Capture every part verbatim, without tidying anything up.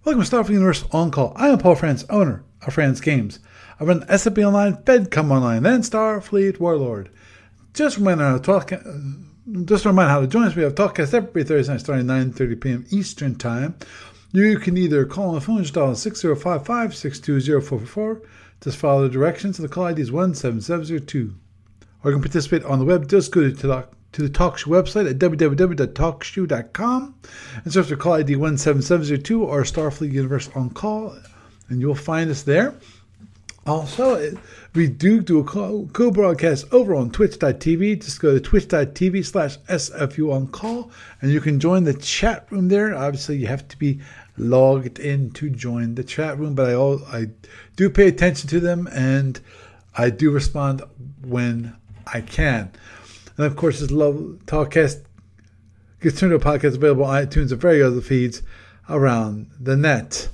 Welcome to Starfleet Universe On Call. I am Paul Franz, owner of Franz Games. I run S F B Online, FedCom Online, and Starfleet Warlord. Just a reminder how to talk. Just a reminder how to join us. We have Talkcast every Thursday night starting at nine thirty p.m. Eastern Time. You can either call on the phone, just dial six zero five five, six two zero, four four four. Just follow the directions, and the call I D is one seven seven zero two. Or you can participate on the web. Just go to the to the TalkShoe website at w w w dot talk shoe dot com and search for call I D one seven seven zero two or Starfleet Universe On Call, and you'll find us there. Also, we do do a co-broadcast over on twitch dot t v. Just go to twitch dot t v slash S F U On Call, and you can join the chat room there. Obviously, you have to be logged in to join the chat room, but I all, I do pay attention to them, and I do respond when I can. And of course, this Love Talkcast gets turned into a podcast available on iTunes and various other feeds around the net.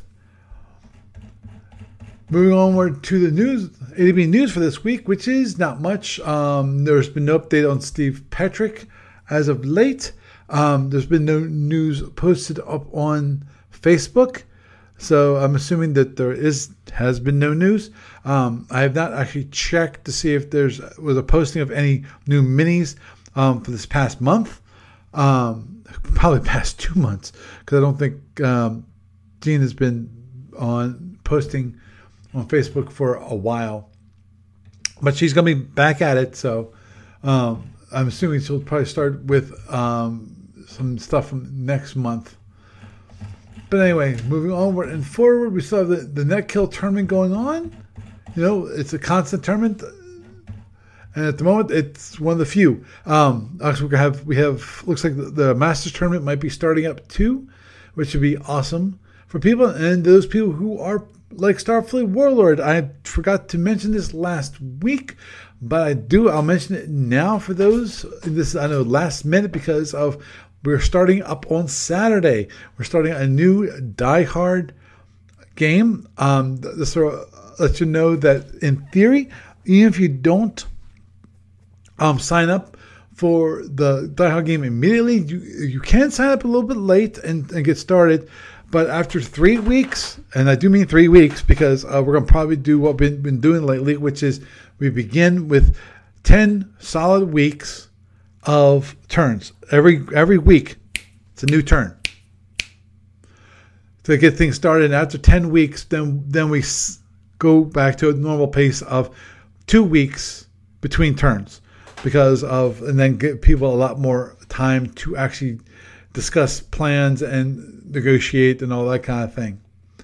Moving onward to the news, A D B news for this week, which is not much. Um, there's been no update on Steve Petrick as of late. Um, there's been no news posted up on Facebook, so I'm assuming that there is has been no news. Um, I have not actually checked to see if there's was a posting of any new minis um, for this past month. Um, probably past two months because I don't think um, Jean has been on posting on Facebook for a while. But she's going to be back at it, so um, I'm assuming she'll probably start with um, some stuff from next month. But anyway, moving onward and forward, we still have the, the Netkill tournament going on. You know, it's a constant tournament, and at the moment, it's one of the few. Um, actually, we have we have looks like the, the Masters tournament might be starting up too, which would be awesome for people and those people who are like Starfleet Warlord. I forgot to mention this last week, but I do. I'll mention it now for those. This I know last minute because of. We're starting up on Saturday. We're starting a new Die Hard game. Um, this will let you know that in theory, even if you don't um, sign up for the Die Hard game immediately, you you can sign up a little bit late and, and get started. But after three weeks, and I do mean three weeks because uh, we're going to probably do what we've been, been doing lately, which is we begin with ten solid weeks of turns. Every every week, it's a new turn to get things started. And after ten weeks, then then we go back to a normal pace of two weeks between turns, because of and then give people a lot more time to actually discuss plans and negotiate and all that kind of thing.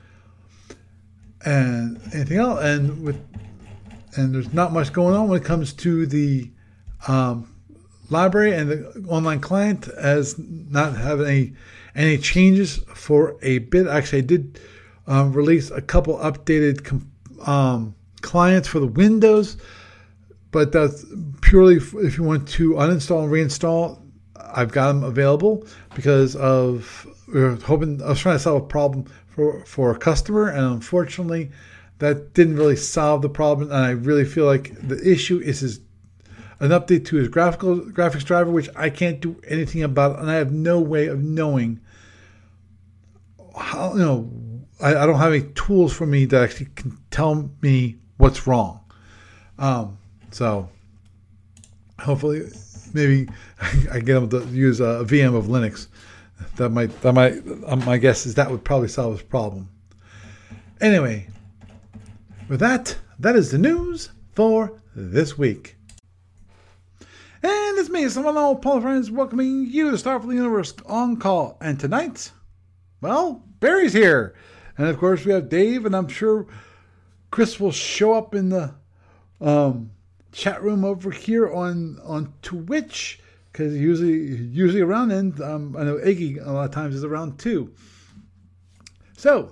And anything else? And with and there's not much going on when it comes to the um, library, and the online client as not having any any changes for a bit. Actually, I did um, release a couple updated com- um, clients for the Windows, but that's purely if you want to uninstall and reinstall. I've got them available because of we were hoping I was trying to solve a problem for for a customer, and unfortunately, that didn't really solve the problem. And I really feel like the issue is his an update to his graphical graphics driver, which I can't do anything about, and I have no way of knowing how. You know, I, I don't have any tools for me that actually can tell me what's wrong. Um, so hopefully, maybe I get him to use a V M of Linux. That might that might. Um, my guess is that would probably solve his problem. Anyway, with that, that is the news for this week. And it's me, someone old Paul Franz, welcoming you to Starfleet Universe On Call. And tonight, well, Barry's here. And of course, we have Dave, and I'm sure Chris will show up in the um, chat room over here on, on Twitch, because he's usually, usually around, and um, I know Iggy a lot of times is around too. So,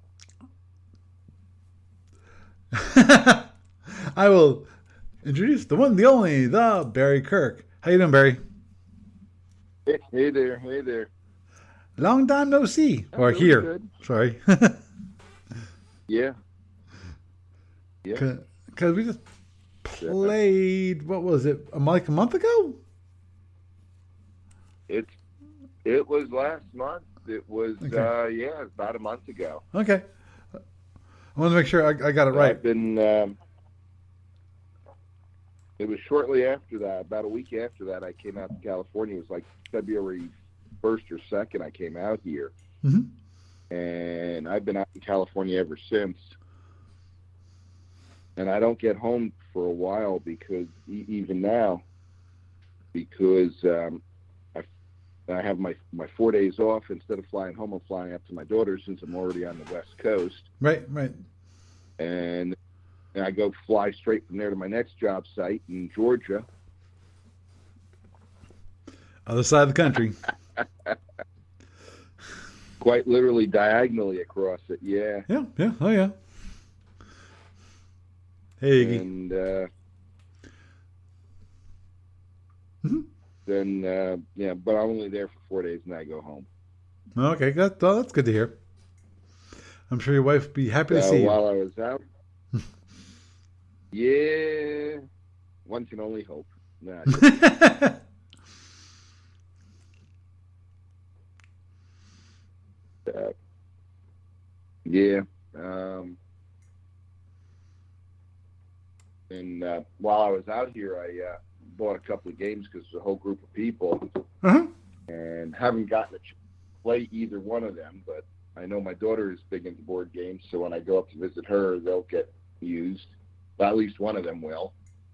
I will introduce the one, the only, the Barry Kirk. How you doing, Barry? Hey, hey there, hey there. Long time no see. I'm or really here. good. Sorry. Yeah. Yeah. Because we just played, what was it, a, like a month ago? It's it was last month. It was, Okay. uh, yeah, about a month ago. Okay. I want to make sure I, I got it right. I've been, um, it was shortly after that, about a week after that, I came out to California. It was like February first or second I came out here. Mm-hmm. And I've been out in California ever since. And I don't get home for a while because, even now, because um, I, I have my, my four days off. Instead of flying home, I'm flying up to my daughter since I'm already on the West Coast. Right, right. And, and I go fly straight from there to my next job site in Georgia. Other side of the country. Quite literally diagonally across it, yeah. Yeah, yeah, oh yeah. Hey, Iggy. And uh, Mm-hmm. then, uh, yeah, but I'm only there for four days and I go home. Okay, that, well, that's good to hear. I'm sure your wife would be happy to So see you. while I was out, yeah, one can only hope. Nah, uh, yeah. Um, and uh, while I was out here, I uh, bought a couple of games because there's a whole group of people, Uh-huh. and haven't gotten to play either one of them. But I know my daughter is big into board games, so when I go up to visit her, they'll get used. Well, at least one of them will.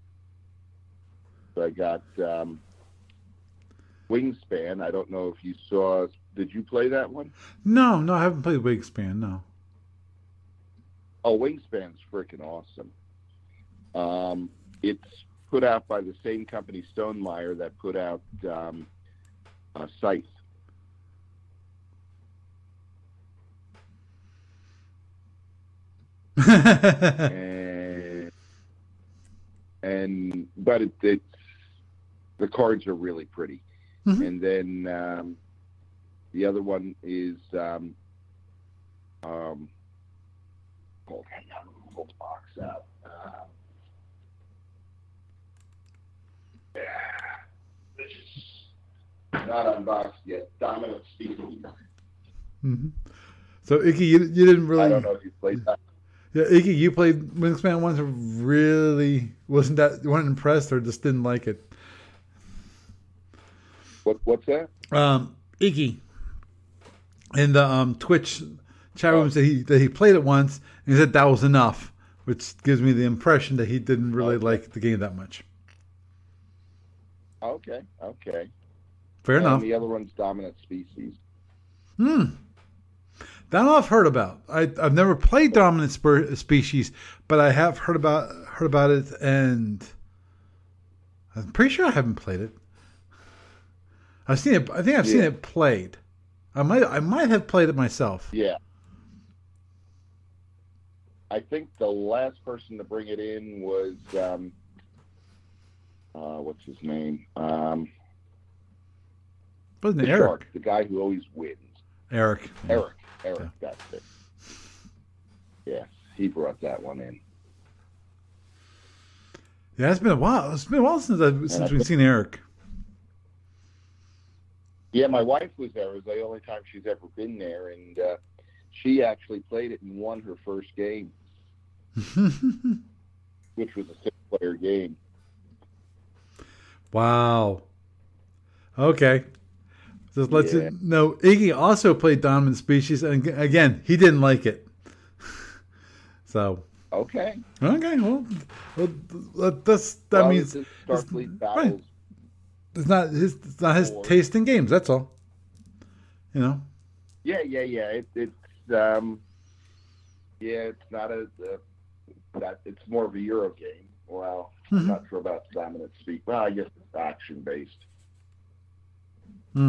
So I got um, Wingspan. I don't know if you saw. Did you play that one? No, no, I haven't played Wingspan, no. Oh, Wingspan's freaking awesome. Um, it's put out by the same company, Stonemaier, that put out um, uh, Scythe. and, and but it, it's the cards are really pretty. Mm-hmm. And then um, the other one is um, um, hold on, hold the box out. Um, yeah, this is not unboxed yet. Dominant Species. Mm-hmm. So, Iggy, you, you didn't really... I don't know if you played that. Yeah, Iggy, you played Wingspan once and really wasn't that... You weren't impressed or just didn't like it? What, what's that? Um, Iggy, in the um, Twitch chat room, said he, that he played it once and he said that was enough, which gives me the impression that he didn't really Okay. like the game that much. Okay, okay. Fair and enough. The other one's Dominant Species. Hmm. That I've heard about. I, I've never played Dominant Spe- Species, but I have heard about heard about it, and I'm pretty sure I haven't played it. I've seen it. I think I've seen Yeah. it played. I might. I might have played it myself. Yeah. I think the last person to bring it in was, um, uh, what's his name? Um, Wasn't the it Eric? Shark, the guy who always wins. Eric. Eric. Eric, that's it. Yes, he brought that one in. Yeah, it's been a while. It's been a while since I've, since we've seen Eric. Yeah, my wife was there. It was the only time she's ever been there, and uh, she actually played it and won her first game, which was a six-player game. Wow. Okay. Just let Yeah. you know, Iggy also played Dominant Species, and again, he didn't like it. So, Okay. okay, well, well that, that's, that well, means it's Starfleet it's- Battles. right. it's not his, it's not his Or- taste in games. That's all. You know. Yeah, yeah, yeah. It, it's um, yeah, it's not a, a that. It's more of a Euro game. Well, Mhm. I'm not sure about Dominant Speak. Well, I guess it's action based. Hmm.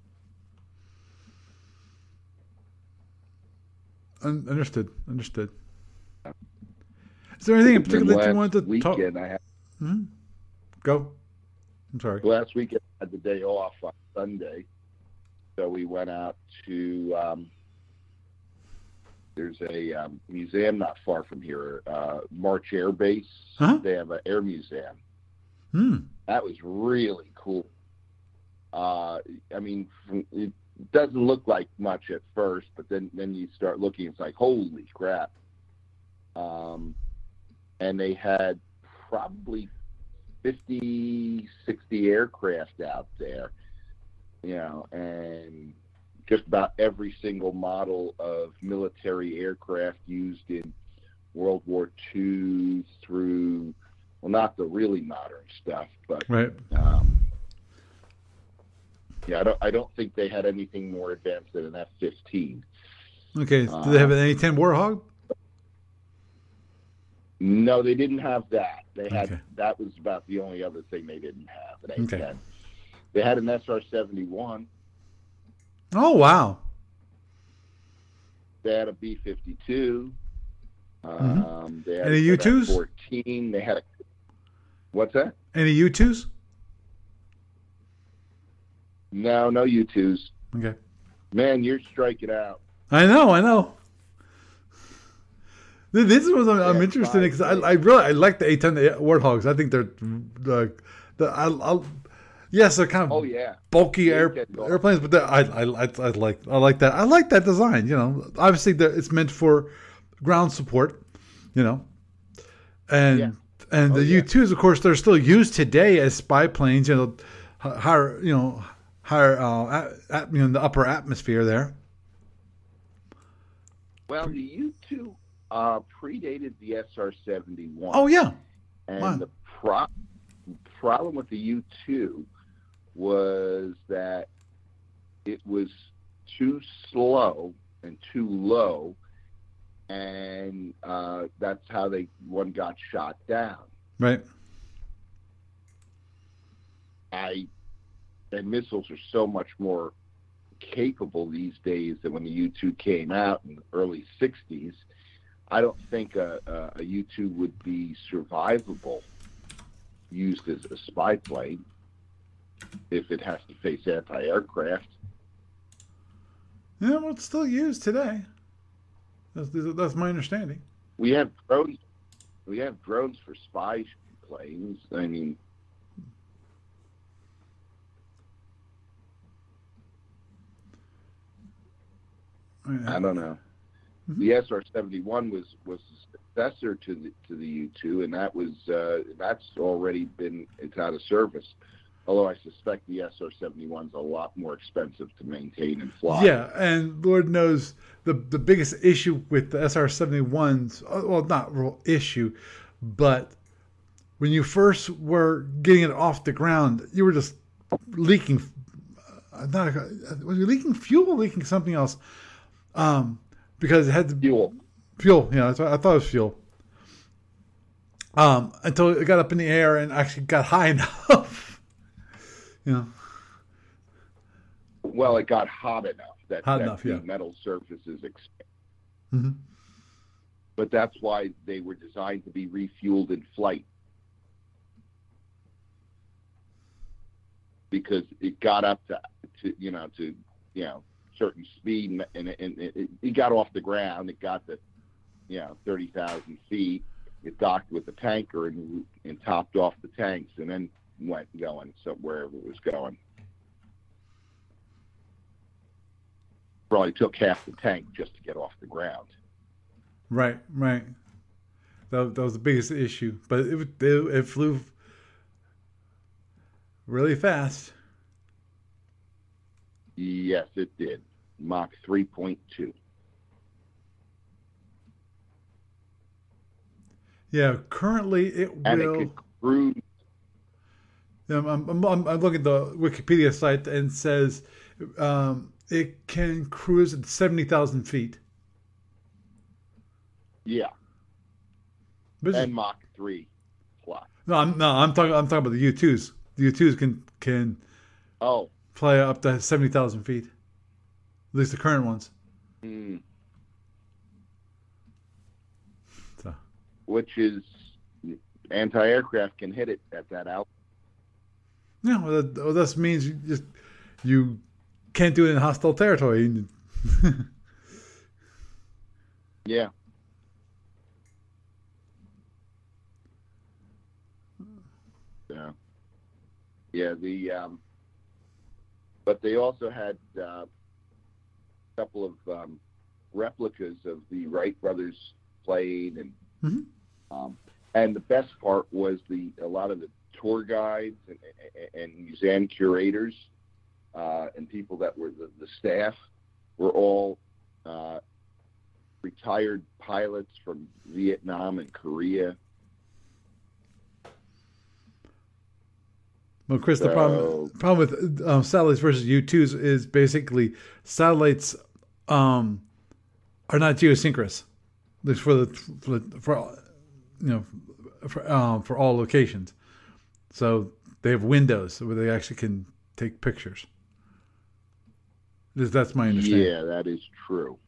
Un- understood. Understood. Is there anything in particular that you Last wanted to talk? weekend, I had Hmm? Go. I'm sorry. last weekend I had the day off on Sunday, so we went out to. Um, there's a um, museum not far from here, uh, March Air Base. Huh? They have an air museum. Hmm. That was really cool. Uh, I mean, from, it, doesn't look like much at first, but then then you start looking, it's like, holy crap. Um, and they had probably fifty, sixty aircraft out there, you know, and just about every single model of military aircraft used in World War Two through, well, not the really modern stuff, but Right. um, yeah, I don't, I don't think they had anything more advanced than an F fifteen. Okay. Uh, Do they have an A ten Warthog? No, they didn't have that. They had Okay. that was about the only other thing they didn't have. An A ten. Okay. They had an S R seventy-one. Oh, wow. They had a B fifty-two. Mhm. Um, they had Any an U twos? F fourteen. They had a. What's that? Any U twos? No, no U twos. Okay. Man, you're striking out. I know, I know. Th- This is what I'm, I'm Yeah, interested in because I, five, I really I like the A ten Warthogs. I think they're the the I, I'll, yes they're kind of Oh yeah. bulky The air, A ten Warthog. airplanes, but they're- I, I I I like I like that I like that design. You know, obviously they're- it's meant for ground support. You know, and Yeah. and Oh, the yeah. U twos, of course, they're still used today as spy planes. You know, h- higher you know higher uh, at, at, you know in the upper atmosphere there. Well, the U two uh, predated the S R seventy-one. Oh yeah, And wow. the pro- problem with the U two was that it was too slow and too low, and uh, that's how they one got shot down. Right. I and missiles are so much more capable these days than when the U two came out in the early sixties. I don't think a, a, a U two would be survivable used as a spy plane if it has to face anti-aircraft. Yeah, well, it's still used today. That's, that's my understanding. We have drones. We have drones for spy planes. I mean, I don't know. Mhm. The S R seventy-one was was the successor to the to the U two, and that was uh, that's already been it's out of service. Although I suspect the S R seventy-one is a lot more expensive to maintain and fly. Yeah, and Lord knows the the biggest issue with the S R seventy-ones, uh, well, not real issue, but when you first were getting it off the ground, you were just leaking, uh, not was you leaking fuel, or leaking something else, um, because it had the Fuel. fuel. Yeah, that's what, I thought it was fuel. Um, until it got up in the air and actually got high enough, you know. Well, it got hot enough that, Hot that enough, the yeah. metal surfaces expand. hmm But that's why they were designed to be refueled in flight. Because it got up to, to you know, to, you know, certain speed, and, and, and it, it got off the ground. It got to, you know, thirty thousand feet. It docked with the tanker and, and topped off the tanks and then went going so wherever it was going. Probably took half the tank just to get off the ground. Right, right. That, that was the biggest issue, but it, it it flew really fast. Yes, it did. Mach three point two. Yeah, currently it And will. it could cruise. I'm, I'm, I'm, I'm looking at the Wikipedia site and it says um, it can cruise at seventy thousand feet. Yeah, Which is- and Mach three plus. no, I'm no, I'm talking. I'm talking about the U twos. The U twos can can Oh, fly up to seventy thousand feet. At least the current ones. hmm. So, Which is anti-aircraft can hit it at that altitude. yeah, well, that, well, this means you just you can't do it in hostile territory. Yeah. Yeah. Yeah. The um, but they also had uh, couple of um, replicas of the Wright brothers plane, and Mm-hmm. um, and the best part was the a lot of the tour guides and, and museum curators uh, and people that were the, the staff were all uh, retired pilots from Vietnam and Korea. Well, Chris, the So- problem problem with um, satellites versus U twos is basically satellites um, are not geosynchronous. It's for the for, the, for you know for um, for all locations. So they have windows where they actually can take pictures. This- That's my understanding. Yeah, that is true.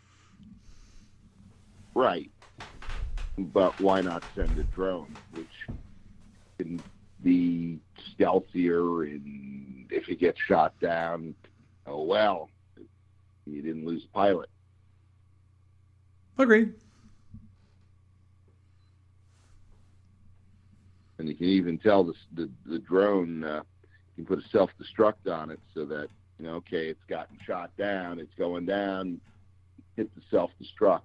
Right. But why not send a drone, which can be stealthier, and if you get shot down, oh well, you didn't lose a pilot. Agreed. And you can even tell the the, the drone, uh, you can put a self-destruct on it so that, you know, okay, it's gotten shot down, it's going down, hit the self-destruct.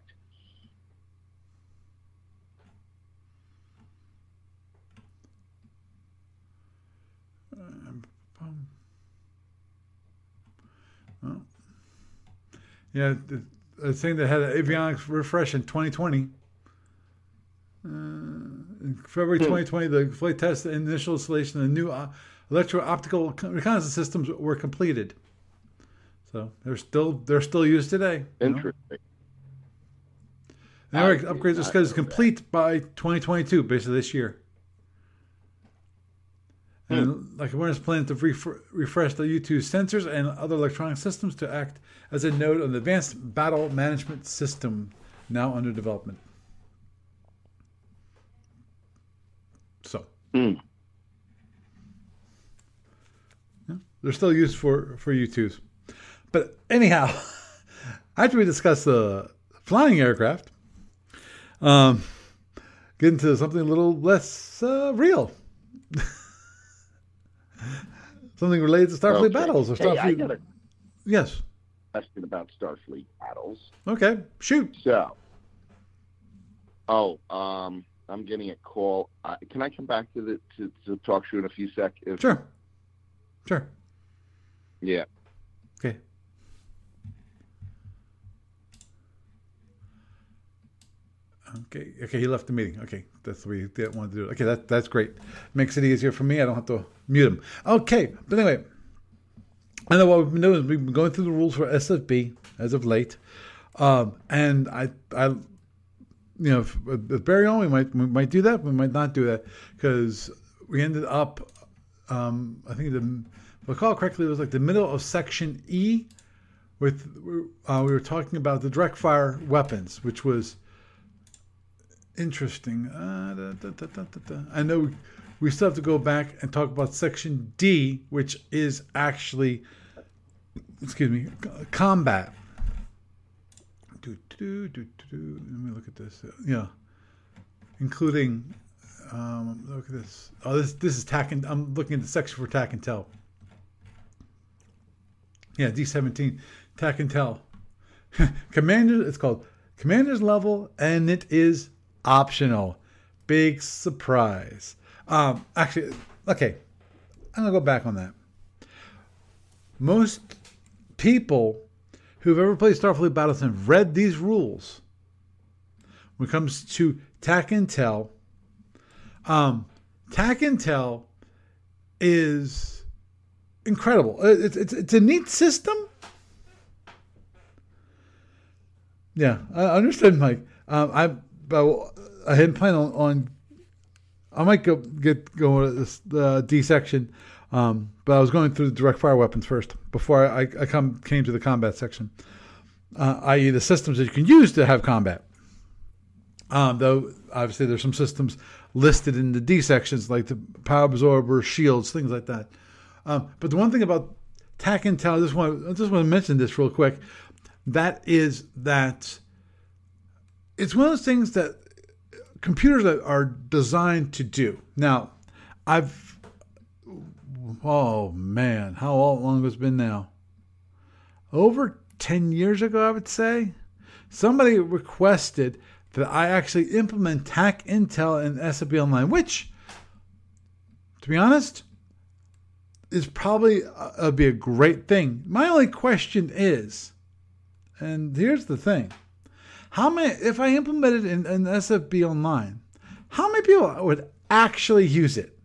Um, well, yeah, the, the thing that had an avionics refresh in twenty twenty. Uh, in February Hmm. twenty twenty, the flight test and initial installation of the new uh, electro-optical reconnaissance systems were completed. So they're still they're still used today. you know? Interesting. And our I did upgrades are not scheduled know to complete by twenty twenty-two, basically this year. And like awareness plan to ref- refresh the U two sensors and other electronic systems to act as a node on the advanced battle management system now under development. So Hmm. yeah, they're still used for, for U twos. But anyhow, after we discuss the flying aircraft, um, get into something a little less uh, real. Something related to Starfleet Okay. battles or Hey, Starfleet. I got a Yes. question about Starfleet battles. Okay. Shoot. So, oh, um, I'm getting a call. Uh, can I come back to the to, to talk to you in a few seconds? Sure. Sure. Yeah. Okay. Okay. Okay. He left the meeting. Okay. That's the way he wanted to do it. Okay. That, that's great. Makes it easier for me. I don't have to mute him. Okay. But anyway, I know what we've been doing is we've been going through the rules for S F B as of late. Um, and I, I, you know, if, with Barry on, we might, we might do that. We might not do that because we ended up, um, I think the, if I recall correctly, it was like the middle of section E with, uh, we were talking about the direct fire weapons, which was interesting. Uh, da, da, da, da, da. I know we, we still have to go back and talk about section D, which is actually, excuse me, combat. Do, do, do, do, do. Let me look at this. Yeah, including. Um, look at this. Oh, this this is tack and I'm looking at the section for tack and tell. Yeah, D seventeen, tack and tell. Commander, it's called Commander's Level, and it is optional. Big surprise. Um, actually, okay, I'm gonna go back on that. Most people who've ever played Starfleet Battles and have read these rules, when it comes to tack and tell, um, tack and tell is incredible. It's it's it's a neat system. Yeah, I understand, Mike. Um, I but I hadn't planned on, on. I might go get go to this uh, D section, um, but I was going through the direct fire weapons first before I, I come came to the combat section, uh, that is, the systems that you can use to have combat. Um, though obviously there's some systems listed in the D sections like the power absorber, shields, things like that. Um, but the one thing about tack and tell, I just want I just want to mention this real quick. That is that it's one of those things that computers that are designed to do. Now, I've oh man, how long has it been now? Over ten years ago, I would say, somebody requested that I actually implement T A C Intel in S F B Online, which, to be honest, is probably uh, be a great thing. My only question is, and here's the thing, how many, if I implemented in, in S F B Online, how many people would actually use it?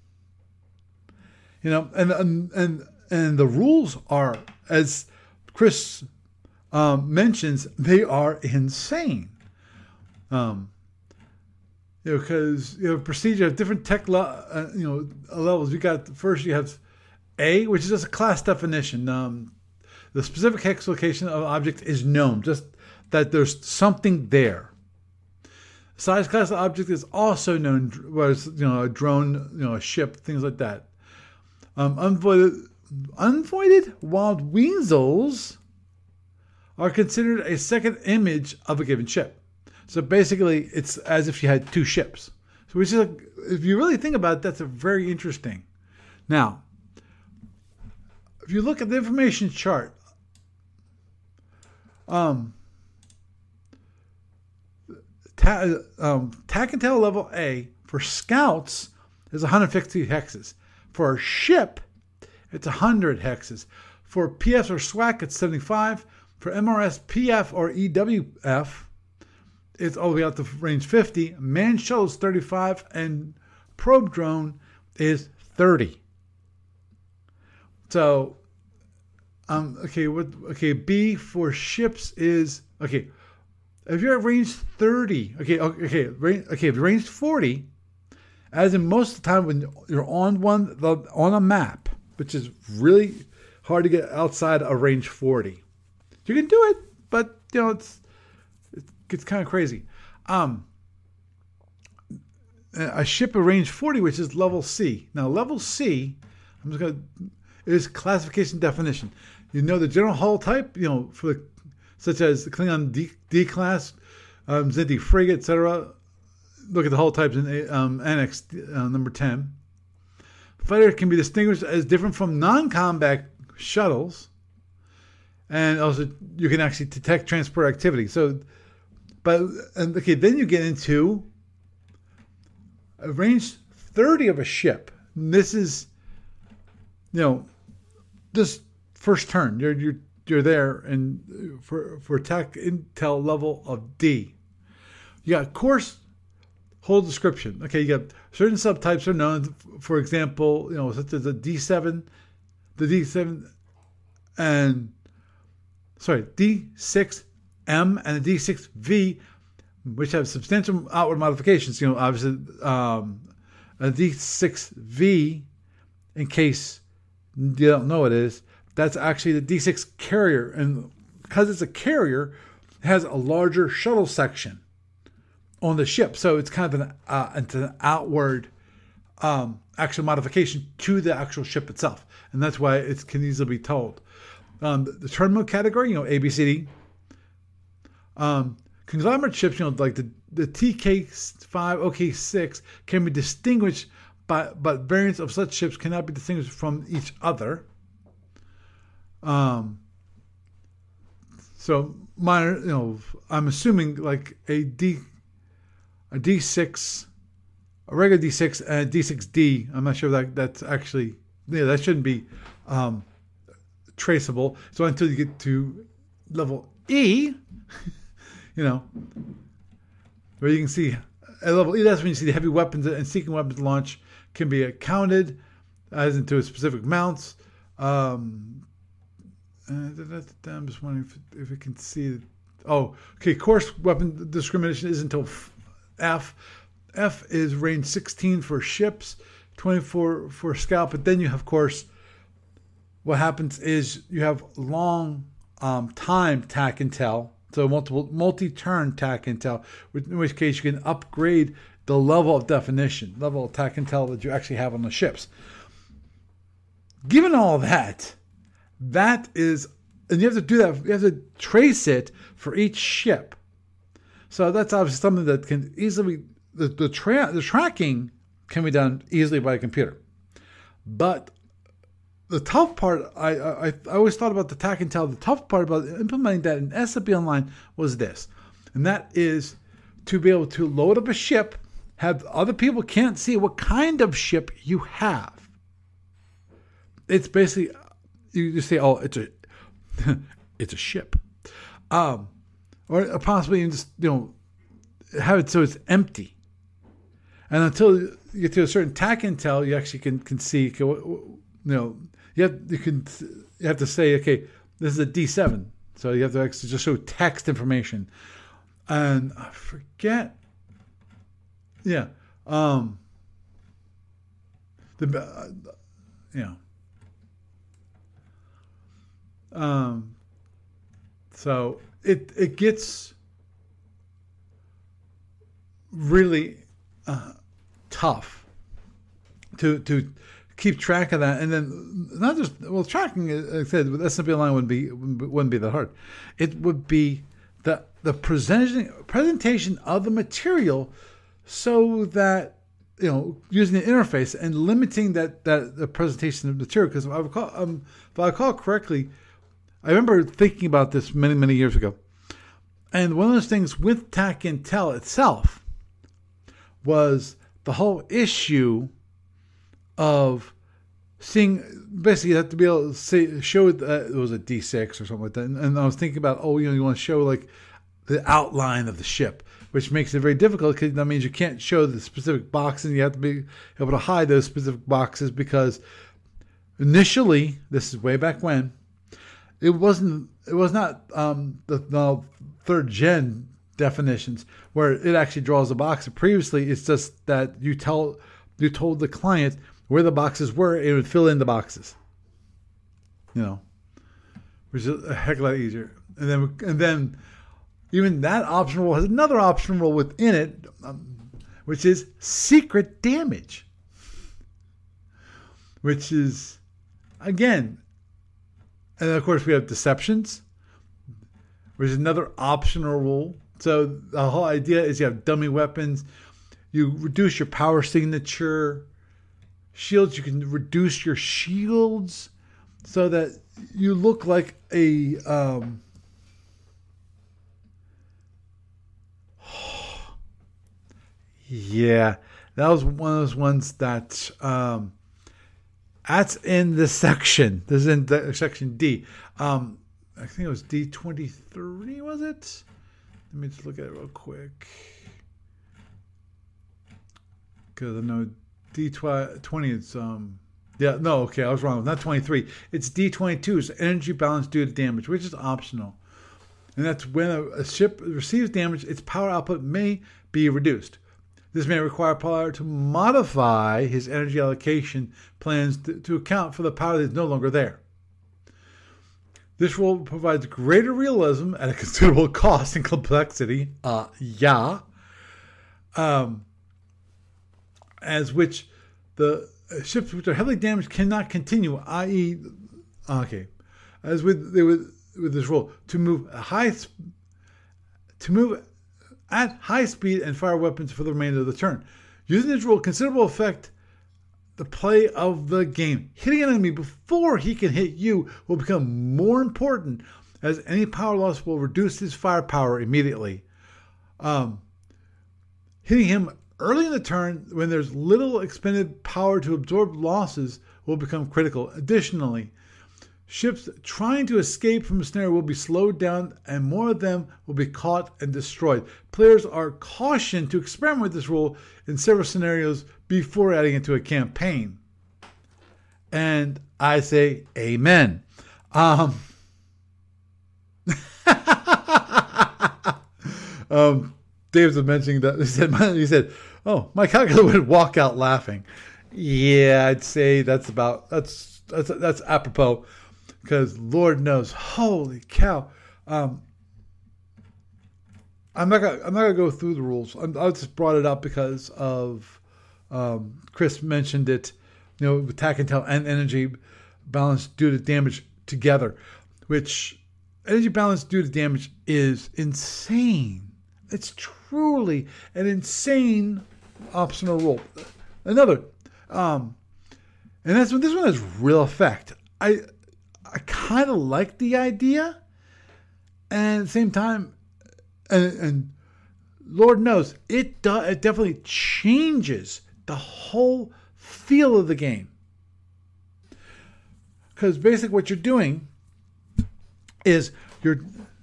You know, and and and, and the rules are, as Chris um, mentions, they are insane. Um, you know, because you know, procedure of different tech, le- uh, you know, levels. You got first, you have A, which is just a class definition. Um, the specific hex location of object is known, just that there's something there. Size class of object is also known, whereas you know, a drone, you know, a ship, things like that. Um, unvoided, unvoided wild weasels are considered a second image of a given ship. So basically, it's as if you had two ships. So which is, a, if you really think about it, that's a very interesting. Now, if you look at the information chart, um, ta, um, T A C Intel level A for scouts is one hundred fifty hexes. For a ship, it's one hundred hexes. For P F or SWAC, it's seventy-five. For M R S, P F, or E W F, it's all the way out to range fifty. Manned shuttle is thirty-five, and probe drone is thirty. So, um, okay, what? Okay, B for ships is okay. If you're at range thirty, okay, okay, range, okay, if you're range forty, as in most of the time when you're on one on a map, which is really hard to get outside of range forty. You can do it, but you know it's it gets kind of crazy. Um, a ship of range forty, which is level C. Now, level C, I'm just gonna is classification definition. You know the general hull type, you know, for the such as the Klingon D, D class, um, Zinti frigate, et cetera. Look at the hull types in um, Annex uh, number ten. Fighter can be distinguished as different from non-combat shuttles. And also, you can actually detect transport activity. So, but, and okay, then you get into a range thirty of a ship. And this is, you know, just first turn. You're you're you're there, and for for attack intel level of D, you got course, whole description. Okay, you got certain subtypes are known. For example, you know, such as the D seven, the D seven, and sorry, D six M and the D six V, which have substantial outward modifications. You know, obviously, um, a D six V, in case you don't know what it is, that's actually the D six carrier. And because it's a carrier, it has a larger shuttle section on the ship. So it's kind of an, uh, it's an outward um, actual modification to the actual ship itself. And that's why it can easily be told. Um, the, the terminal category, you know, A, B, C, D. Um, conglomerate ships, you know, like the, the T K five, O K six can be distinguished, by, but variants of such ships cannot be distinguished from each other. Um, so, minor, you know, I'm assuming like a D, a D six, a regular D six, and a D six D. I'm not sure that that's actually, yeah, that shouldn't be um, traceable. So until you get to level E, you know, where you can see at level E, that's when you see the heavy weapons and seeking weapons launch can be counted as into a specific mounts. Um, I'm just wondering if, if we can see. Oh, okay. Course weapon discrimination is until F. F is range sixteen for ships, twenty-four for scout. But then you have, of course, what happens is you have long um, time T A C Intel. So multiple multi-turn T A C Intel, in which case you can upgrade the level of definition, level of T A C Intel that you actually have on the ships. Given all that, that is, and you have to do that, you have to trace it for each ship. So that's obviously something that can easily, the the, tra- the tracking can be done easily by a computer. But the tough part, I, I I always thought about the tack and tell. The tough part about implementing that in S M B Online was this, and that is to be able to load up a ship, have other people can't see what kind of ship you have. It's basically, you just say, oh, it's a it's a ship, um, or possibly you just you know have it so it's empty, and until you get to a certain tack intel, you actually can can see, you know, you have you can you have to say, okay, this is a D seven, so you have to actually just show text information, and I forget, yeah, um, the uh, yeah. Um, so it it gets really uh, tough to to keep track of that, and then not just well tracking. Like I said, with S M B Online wouldn't be wouldn't be that hard. It would be the the presentation presentation of the material, so that you know using the interface and limiting that that the presentation of material. Because if I recall, um, if I recall correctly, I remember thinking about this many, many years ago. And one of those things with Tac Intel itself was the whole issue of seeing, basically you have to be able to see, show that it was a D six or something like that. And, and I was thinking about, oh, you know, you want to show like the outline of the ship, which makes it very difficult because that means you can't show the specific boxes. You have to be able to hide those specific boxes because initially, this is way back when, It wasn't. It was not um, the, the third gen definitions where it actually draws a box. Previously, it's just that you tell you told the client where the boxes were, and it would fill in the boxes. You know, which is a heck of a lot easier. And then and then even that option rule has another option rule within it, um, which is secret damage, which is again. And of course, we have deceptions, which is another optional rule. So the whole idea is you have dummy weapons. You reduce your power signature. Shields, you can reduce your shields so that you look like a... Um, yeah, that was one of those ones that... Um, That's in the section. This is in the section D. Um, I think it was D twenty-three, was it? Let me just look at it real quick. Because I know D twenty is... Um, yeah, no, okay, I was wrong. Not twenty-three. It's D twenty-two. It's energy balance due to damage, which is optional. And that's when a, a ship receives damage, its power output may be reduced. This may require Pollard to modify his energy allocation plans to, to account for the power that is no longer there. This rule provides greater realism at a considerable cost and complexity. Uh, yeah. Um, as which the ships which are heavily damaged cannot continue, that is, okay, as with with, with this rule, to move a high to move. at high speed and fire weapons for the remainder of the turn. Using this rule, considerable effect the play of the game. Hitting an enemy before he can hit you will become more important, as any power loss will reduce his firepower immediately. Um, hitting him early in the turn when there's little expended power to absorb losses will become critical. Additionally, ships trying to escape from a snare will be slowed down, and more of them will be caught and destroyed. Players are cautioned to experiment with this rule in several scenarios before adding it to a campaign. And I say, amen. Um, um, Dave was mentioning that. He said, he said, oh, my calculator would walk out laughing. Yeah, I'd say that's about, that's, that's, that's apropos. Because Lord knows, holy cow! Um, I'm not gonna I'm not gonna go through the rules. I'm, I just brought it up because of um, Chris mentioned it. You know, with tac intel and energy balance due to damage together, which energy balance due to damage is insane. It's truly an insane optional rule. Another, um, and that's this one has real effect. I I kind of like the idea, and at the same time, and, and Lord knows it do, it definitely changes the whole feel of the game. Because basically, what you're doing is you're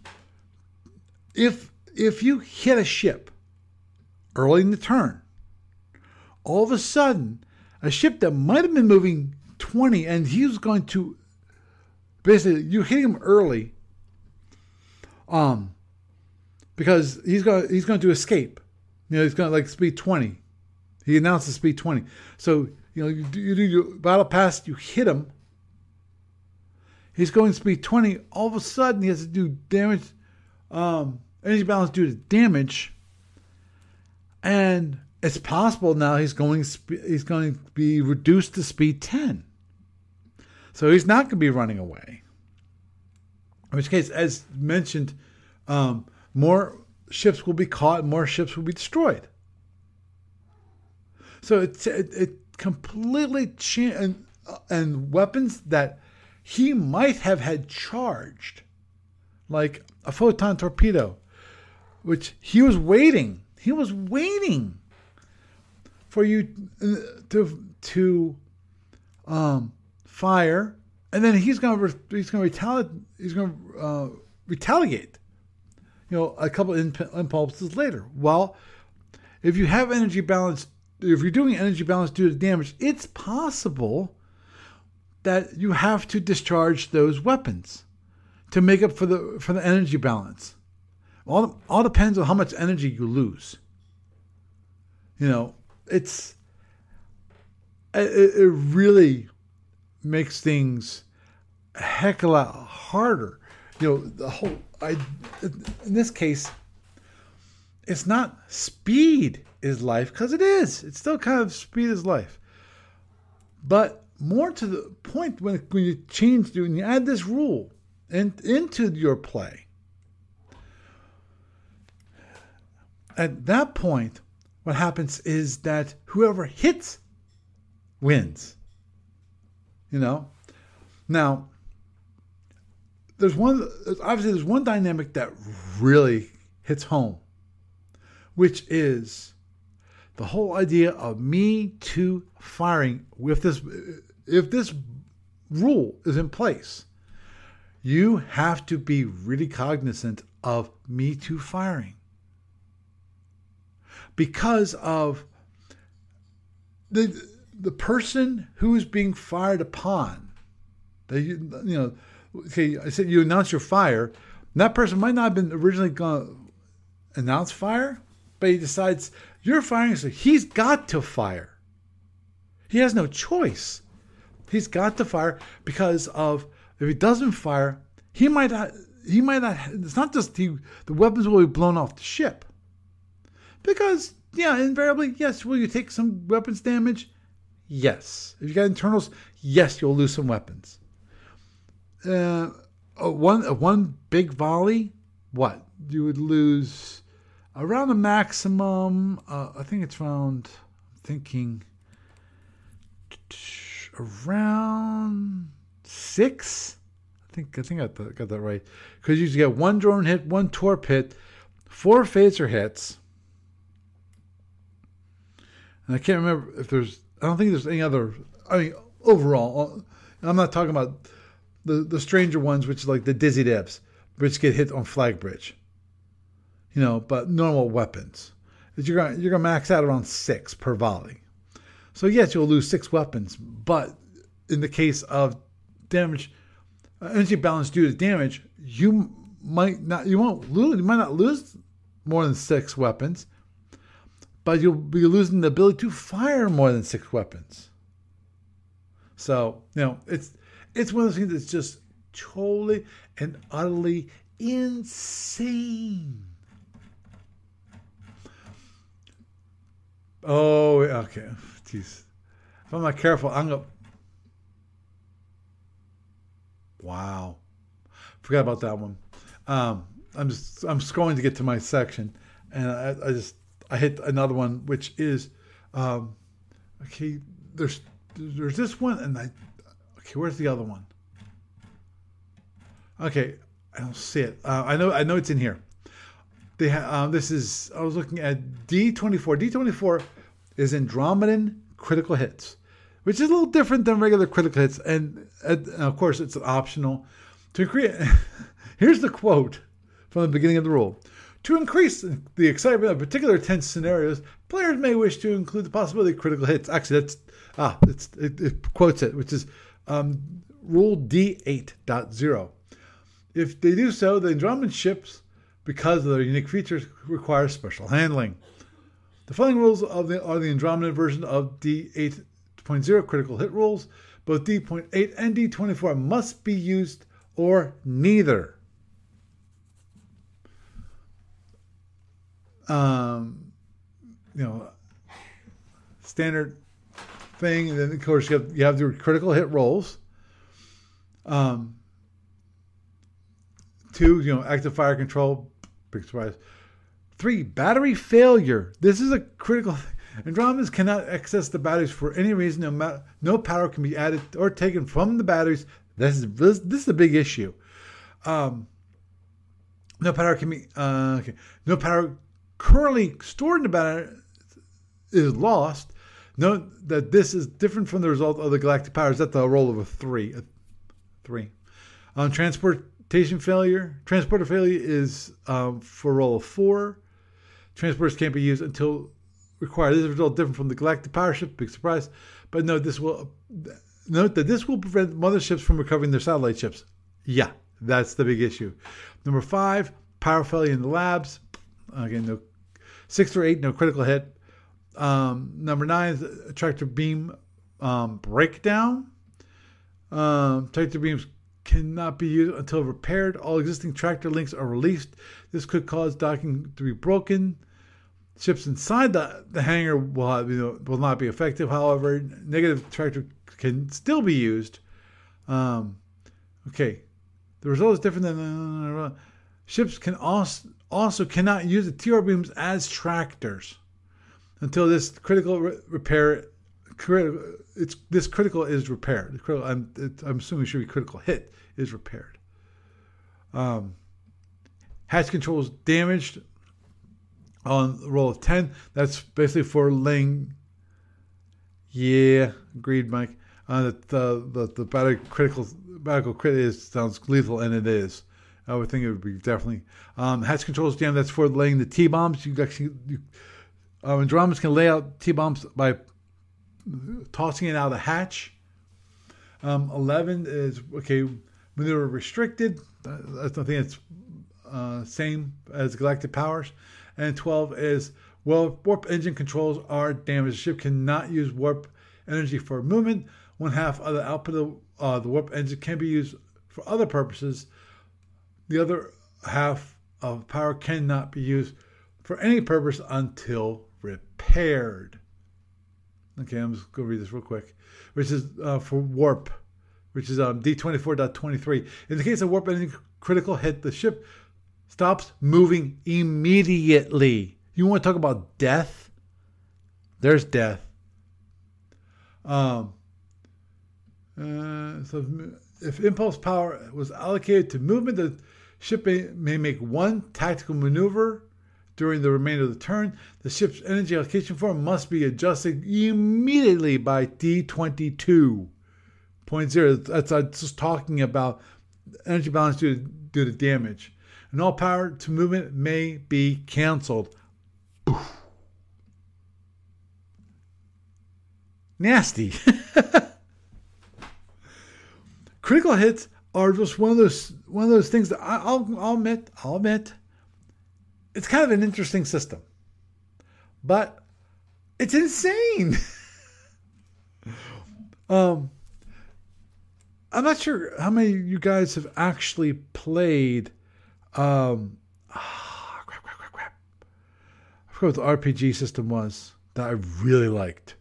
if if you hit a ship early in the turn, all of a sudden, a ship that might have been moving twenty, and he's going to basically you hit him early, um, because he's going he's going to escape. You know, he's going to like speed twenty. He announces speed twenty. So you know you do, you do your battle pass, you hit him. He's going speed twenty. All of a sudden, he has to do damage, um, energy balance due to damage, and it's possible now he's going he's going to be reduced to speed ten. So he's not going to be running away. In which case, as mentioned, um, more ships will be caught, more ships will be destroyed. So it it, it completely changed, and, and weapons that he might have had charged, like a photon torpedo, which he was waiting. He was waiting for you to to um, fire, and then he's going to he's going to retaliate. He's going to uh, retaliate. You know, a couple of imp- impulses later. Well, if you have energy balance, if you're doing energy balance due to damage, it's possible that you have to discharge those weapons to make up for the for the energy balance. All all depends on how much energy you lose. You know, it's it, it really makes things a heck of a lot harder. You know, the whole I in this case, it's not speed is life, because it is. It's still kind of speed is life, but more to the point, when, when you change, when you add this rule in, into your play, at that point, what happens is that whoever hits wins. You know? Now, there's one, obviously there's one dynamic that really hits home, which is the whole idea of Me Too firing with this. If this rule is in place, you have to be really cognizant of Me Too firing, because of the the person who is being fired upon. They, you know, okay, I said you announce your fire, and that person might not have been originally going to announce fire, but he decides you're firing, so he's got to fire. He has no choice. He's got to fire, because of if he doesn't fire, he might not. He might not. It's not just he, the weapons will be blown off the ship, because yeah, invariably, yes. Will you take some weapons damage? Yes. If you got internals, yes, you'll lose some weapons. Uh, a one a one big volley, what you would lose around a maximum. Uh, I think it's around. I'm thinking. Around six, I think. I think I got that, got that right. Because you usually get one drone hit, one torp hit, four phaser hits, and I can't remember if there's. I don't think there's any other. I mean, overall, I'm not talking about the the stranger ones, which is like the Dizzy Debs, which get hit on flag bridge. You know, but normal weapons, you're gonna you're gonna max out around six per volley. So yes, you'll lose six weapons, but in the case of damage, uh, energy balance due to damage, you might not, you won't lose, you might not lose more than six weapons, but you'll be losing the ability to fire more than six weapons. So you know, it's it's one of those things that's just totally and utterly insane. Oh, okay. Jeez. If I'm not careful, I'm going to... Wow. Forgot about that one. Um, I'm just, I'm scrolling to get to my section, and I, I just, I hit another one, which is, um, okay, there's, there's this one, and I, okay, where's the other one? Okay, I don't see it. Uh, I know I know it's in here. They ha- uh, this is I was looking at D twenty-four. D twenty-four is Andromedan critical hits, which is a little different than regular critical hits, and, and of course it's optional. To create, here's the quote from the beginning of the rule. To increase the excitement of particular tense scenarios, players may wish to include the possibility of critical hits. Actually, that's ah, it's, it, it quotes it, which is um, Rule D eight point zero. If they do so, the Andromedan ships, because of their unique features, require special handling. The following rules of the, are the Andromedan version of D eight point zero critical hit rules. Both D eight and D twenty-four must be used or neither. Um, you know, standard thing. And then, of course, you have, you have your critical hit rolls. Um, two, you know, active fire control. Big surprise. Three, battery failure. This is a critical thing. Andromedans cannot access the batteries for any reason. No, matter, no power can be added or taken from the batteries. This is this, this is a big issue. Um, no power can be uh, okay. No power currently stored in the battery is lost. Note that this is different from the result of the galactic powers. That's a roll of a three. A three. Um, transportation failure. Transporter failure is um, for a roll of four. Transporters can't be used until required. This is a result different from the galactic power ship. Big surprise. But note this will note that this will prevent motherships from recovering their satellite ships. Yeah, that's the big issue. Number five, power failure in the labs. Again, no. Six or eight, no critical hit. Um, number nine is tractor beam um, breakdown. Um, tractor beams cannot be used until repaired. All existing tractor links are released. This could cause docking to be broken. Ships inside the, the hangar will, have, you know, will not be effective. However, negative tractor can still be used. Um, okay. The result is different than... Uh, ships can also, also cannot use the T R beams as tractors until this critical re- repair... Critical, it's this critical is repaired. The critical, I'm, it, I'm assuming it should be critical hit is repaired. Um, hatch control is damaged on the roll of ten. That's basically for laying. Yeah, agreed, Mike. Uh, the, the the the battery critical battle crit is sounds lethal, and it is. I would think it would be definitely. Um, hatch control is jammed. That's for laying the T bombs. You actually, you, uh, Andromedans can lay out T bombs by tossing it out of the hatch. Um, eleven is okay when they were restricted. I think it's uh, same as galactic powers. And twelve is well, warp engine controls are damaged. The ship cannot use warp energy for movement. One half of the output of uh, the warp engine can be used for other purposes. The other half of power cannot be used for any purpose until repaired. Okay, I'm just going to read this real quick. Which is uh, for warp, which is um, D twenty-four point twenty-three. In the case of warp engine critical hit, the ship stops moving immediately. You want to talk about death? There's death. Um, uh, so if impulse power was allocated to movement, the ship may, may make one tactical maneuver during the remainder of the turn. The ship's energy allocation form must be adjusted immediately by D twenty-two point zero. That's uh, just talking about energy balance due to, due to damage. And all power to movement may be canceled. Oof. Nasty. Critical hits are just one of those one of those things that I, I'll, I'll admit, I'll admit, it's kind of an interesting system, but it's insane. um, I'm not sure how many of you guys have actually played. Um, ah, crap, crap, crap, crap. I forgot what the R P G system was that I really liked.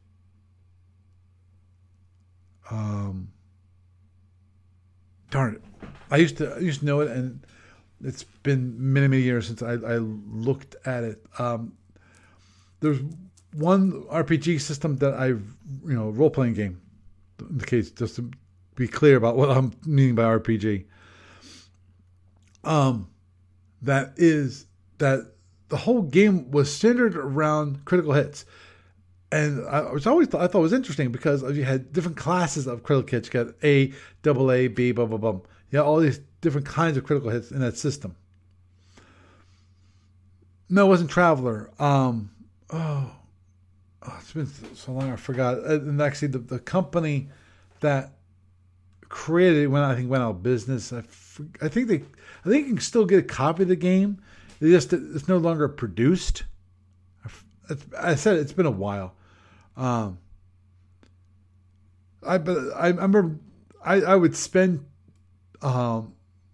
Um, darn it. I used to I used to know it, and it's been many, many years since I, I looked at it. Um, there's one R P G system that I've, you know, role-playing game, in the case, just to be clear about what I'm meaning by R P G. um, that is that the whole game was centered around critical hits. And I was always I thought it was interesting because you had different classes of critical hits. You got A, double A, B, blah, blah, blah. You had all these different kinds of critical hits in that system. No, it wasn't Traveler. Um, oh, oh, it's been so long I forgot. And actually, the, the company that created it when I think went out of business. I, I think they I think you can still get a copy of the game. It just it's no longer produced. I, I said it's been a while. Um, I but I, I remember I, I would spend um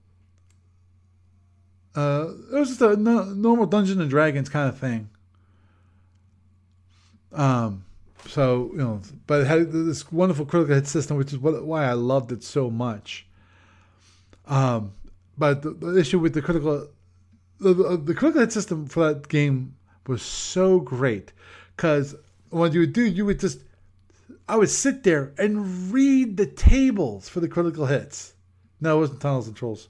uh it was just a no, normal Dungeons and Dragons kind of thing. Um, so you know, but it had this wonderful critical hit system, which is what why I loved it so much. Um, but the, the issue with the critical the, the, the critical hit system for that game was so great because what you would do, you would just, I would sit there and read the tables for the critical hits. No, it wasn't Tunnels and Trolls.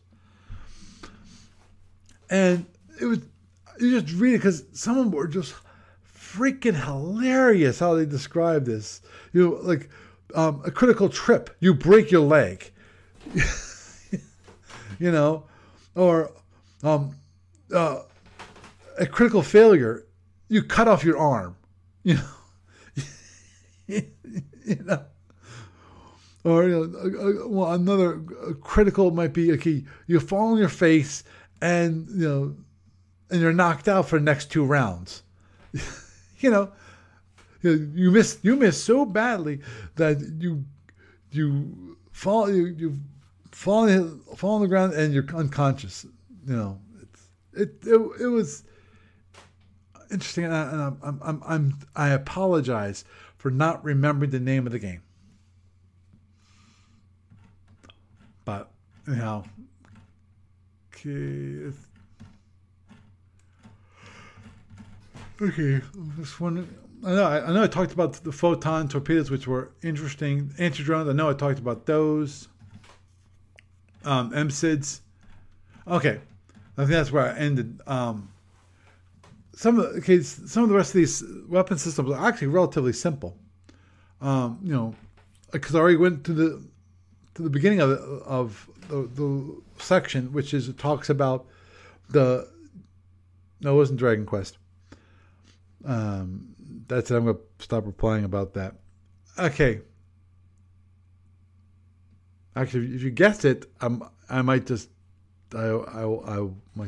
And it was, you just read it because some of them were just freaking hilarious how they describe this. You know, like um, a critical trip, you break your leg. You know, or um, uh, a critical failure, you cut off your arm, you know, you know, or you know, a, a, well, another critical might be okay. You fall on your face, and you know, and you're knocked out for the next two rounds. you know, you, you miss you miss so badly that you you fall you you fall fall on the ground and you're unconscious. You know, it's it it, it was. Interesting, and, I, and I'm, I'm, I'm, I'm, I apologize for not remembering the name of the game. But, you know, okay, okay, this one, I know, I, I know I talked about the photon torpedoes, which were interesting. Anti-drones, I know I talked about those. Um, M S I Ds. Okay, I think that's where I ended. Um, Some of the okay, some of the rest of these weapon systems are actually relatively simple. Um, you know, because I already went to the to the beginning of of the, the section, which is it talks about the. No, it wasn't Dragon Quest. Um, that's it. I'm going to stop replying about that. Okay. Actually, if you guessed it, I'm I might just I I I might.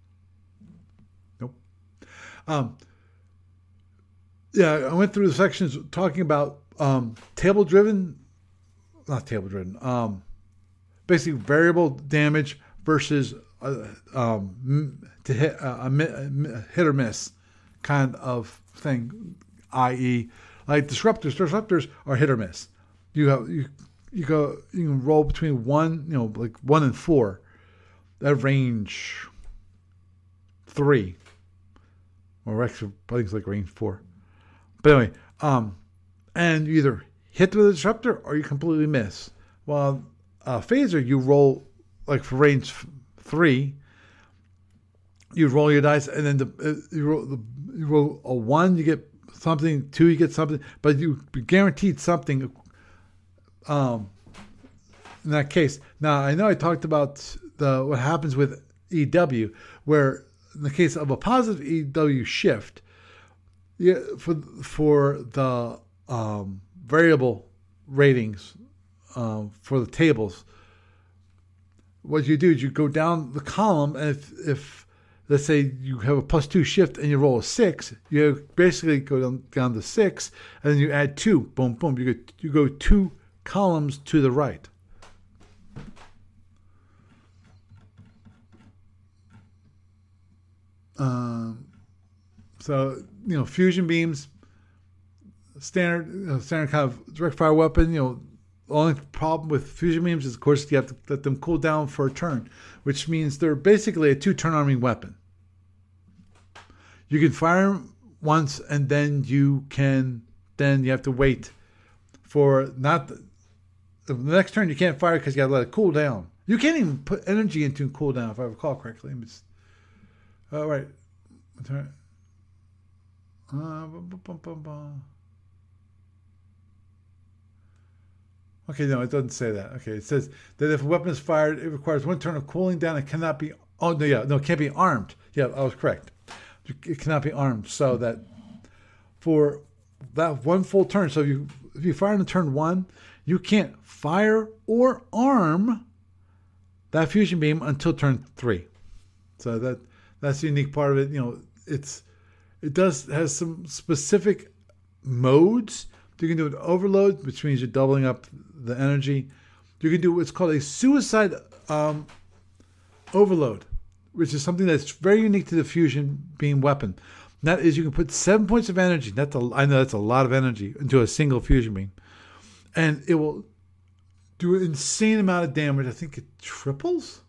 Um, yeah, I went through the sections talking about um, table-driven, not table-driven, um, basically variable damage versus uh, um, to hit uh, a, a hit or miss kind of thing, that is, like disruptors. Disruptors are hit or miss. You have you you go you can roll between one, you know, like one and four. That range three. Or actually, I think it's like range four. But anyway, um, and you either hit with a disruptor or you completely miss. Well, uh, phaser, you roll, like for range f- three, you roll your dice, and then the, uh, you, roll the, you roll a one, you get something, two, you get something, but you guaranteed something um, in that case. Now, I know I talked about the what happens with E W, where in the case of a positive E W shift, yeah, for for the um, variable ratings um, for the tables, what you do is you go down the column, and if, if let's say you have a plus two shift and you roll a six, you basically go down, down to six, and then you add two. Boom, boom. You go you go two columns to the right. Um, so you know, fusion beams, standard, you know, standard kind of direct fire weapon. You know, the only problem with fusion beams is, of course, you have to let them cool down for a turn, which means they're basically a two-turn arming weapon. You can fire them once, and then you can then you have to wait for not the, the next turn. You can't fire because you got to let it cool down, You can't even put energy into cooldown, if I recall correctly. It's, uh, right. Uh, bum, bum, bum, bum. Okay, no, it doesn't say that. Okay, it says that if a weapon is fired, it requires one turn of cooling down. It cannot be. Oh no, yeah, no, it can't be armed. Yeah, I was correct. It cannot be armed. So that for that one full turn. So if you if you fire in turn one, you can't fire or arm that fusion beam until turn three. So that that's the unique part of it. You know, it's it does has some specific modes. You can do an overload, which means you're doubling up the energy. You can do what's called a suicide um, overload, which is something that's very unique to the fusion beam weapon. And that is, you can put seven points of energy. That's a, I know that's a lot of energy into a single fusion beam, and it will do an insane amount of damage. I think it triples.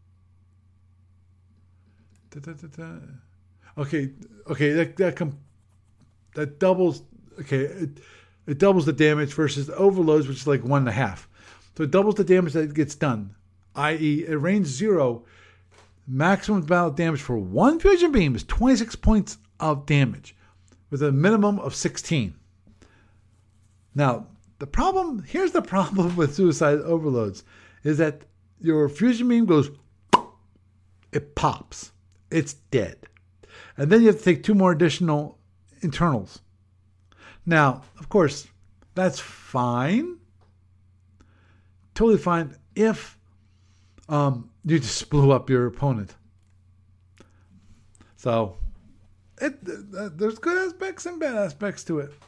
Da, da, da, da. Okay, okay, that that com- that doubles. Okay, it, it doubles the damage versus the overloads, which is like one and a half. So it doubles the damage that gets done. that is, at range zero, maximum battle damage for one fusion beam is twenty-six points of damage, with a minimum of sixteen. Now, the problem, here's the problem with suicide overloads, is that your fusion beam goes, it pops. It's dead. And then you have to take two more additional internals. Now, of course, that's fine. Totally fine if um, you just blew up your opponent. So, it, uh, there's good aspects and bad aspects to it.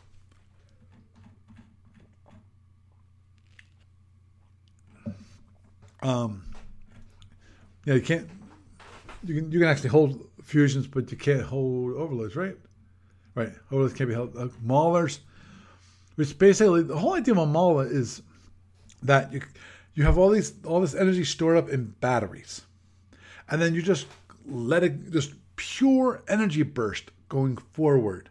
Um, yeah, you can't. You can you can actually hold fusions, but you can't hold overloads, right? Right, overloads can't be held. Uh, maulers, which basically the whole idea of a mauler is that you you have all these all this energy stored up in batteries, and then you just let it just pure energy burst going forward.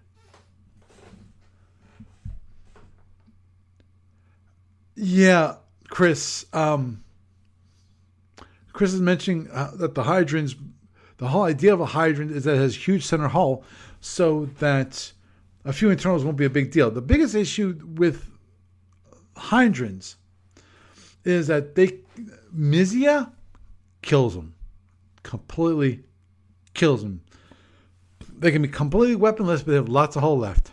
Yeah, Chris. Um, Chris is mentioning uh, that the hydrants, the whole idea of a hydrant is that it has huge center hull, so that a few internals won't be a big deal. The biggest issue with hydrants is that they Mizia kills them, completely kills them. They can be completely weaponless, but they have lots of hull left.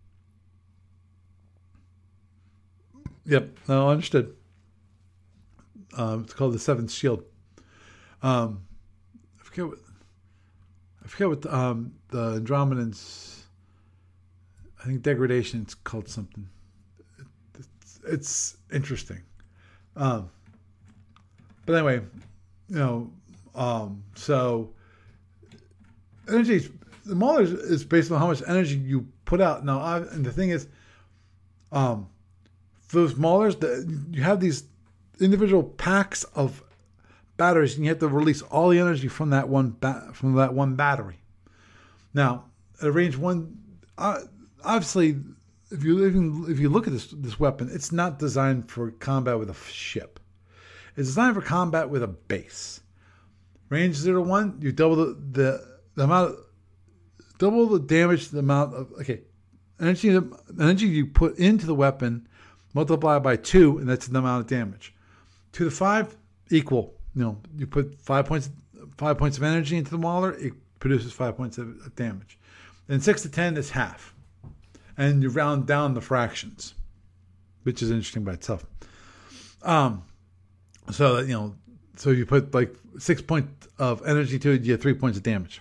Yep, no, understood. Um, it's called the Seventh Shield. Um, I forget what I forget what the, um, the Andromedans. I think degradation. It's called something. It, it's, it's interesting. Um, but anyway, you know, um, so energy. The Mauler is, is based on how much energy you put out. Now, I, and the thing is, um, for those Maulers, the, you have these individual packs of batteries, and you have to release all the energy from that one ba- from that one battery. Now, at range one, uh, obviously, if you even if you look at this this weapon, it's not designed for combat with a ship. It's designed for combat with a base. Range zero one, you double the the, the amount, of, double the damage, the amount of okay energy the energy you put into the weapon, multiply by two, and that's the amount of damage. Two to five, equal. You know, you put five points, five points of energy into the Mauler, it produces five points of, of damage. And six to ten is half, and you round down the fractions, which is interesting by itself. Um, so that you know, so you put like six points of energy to it, you get three points of damage.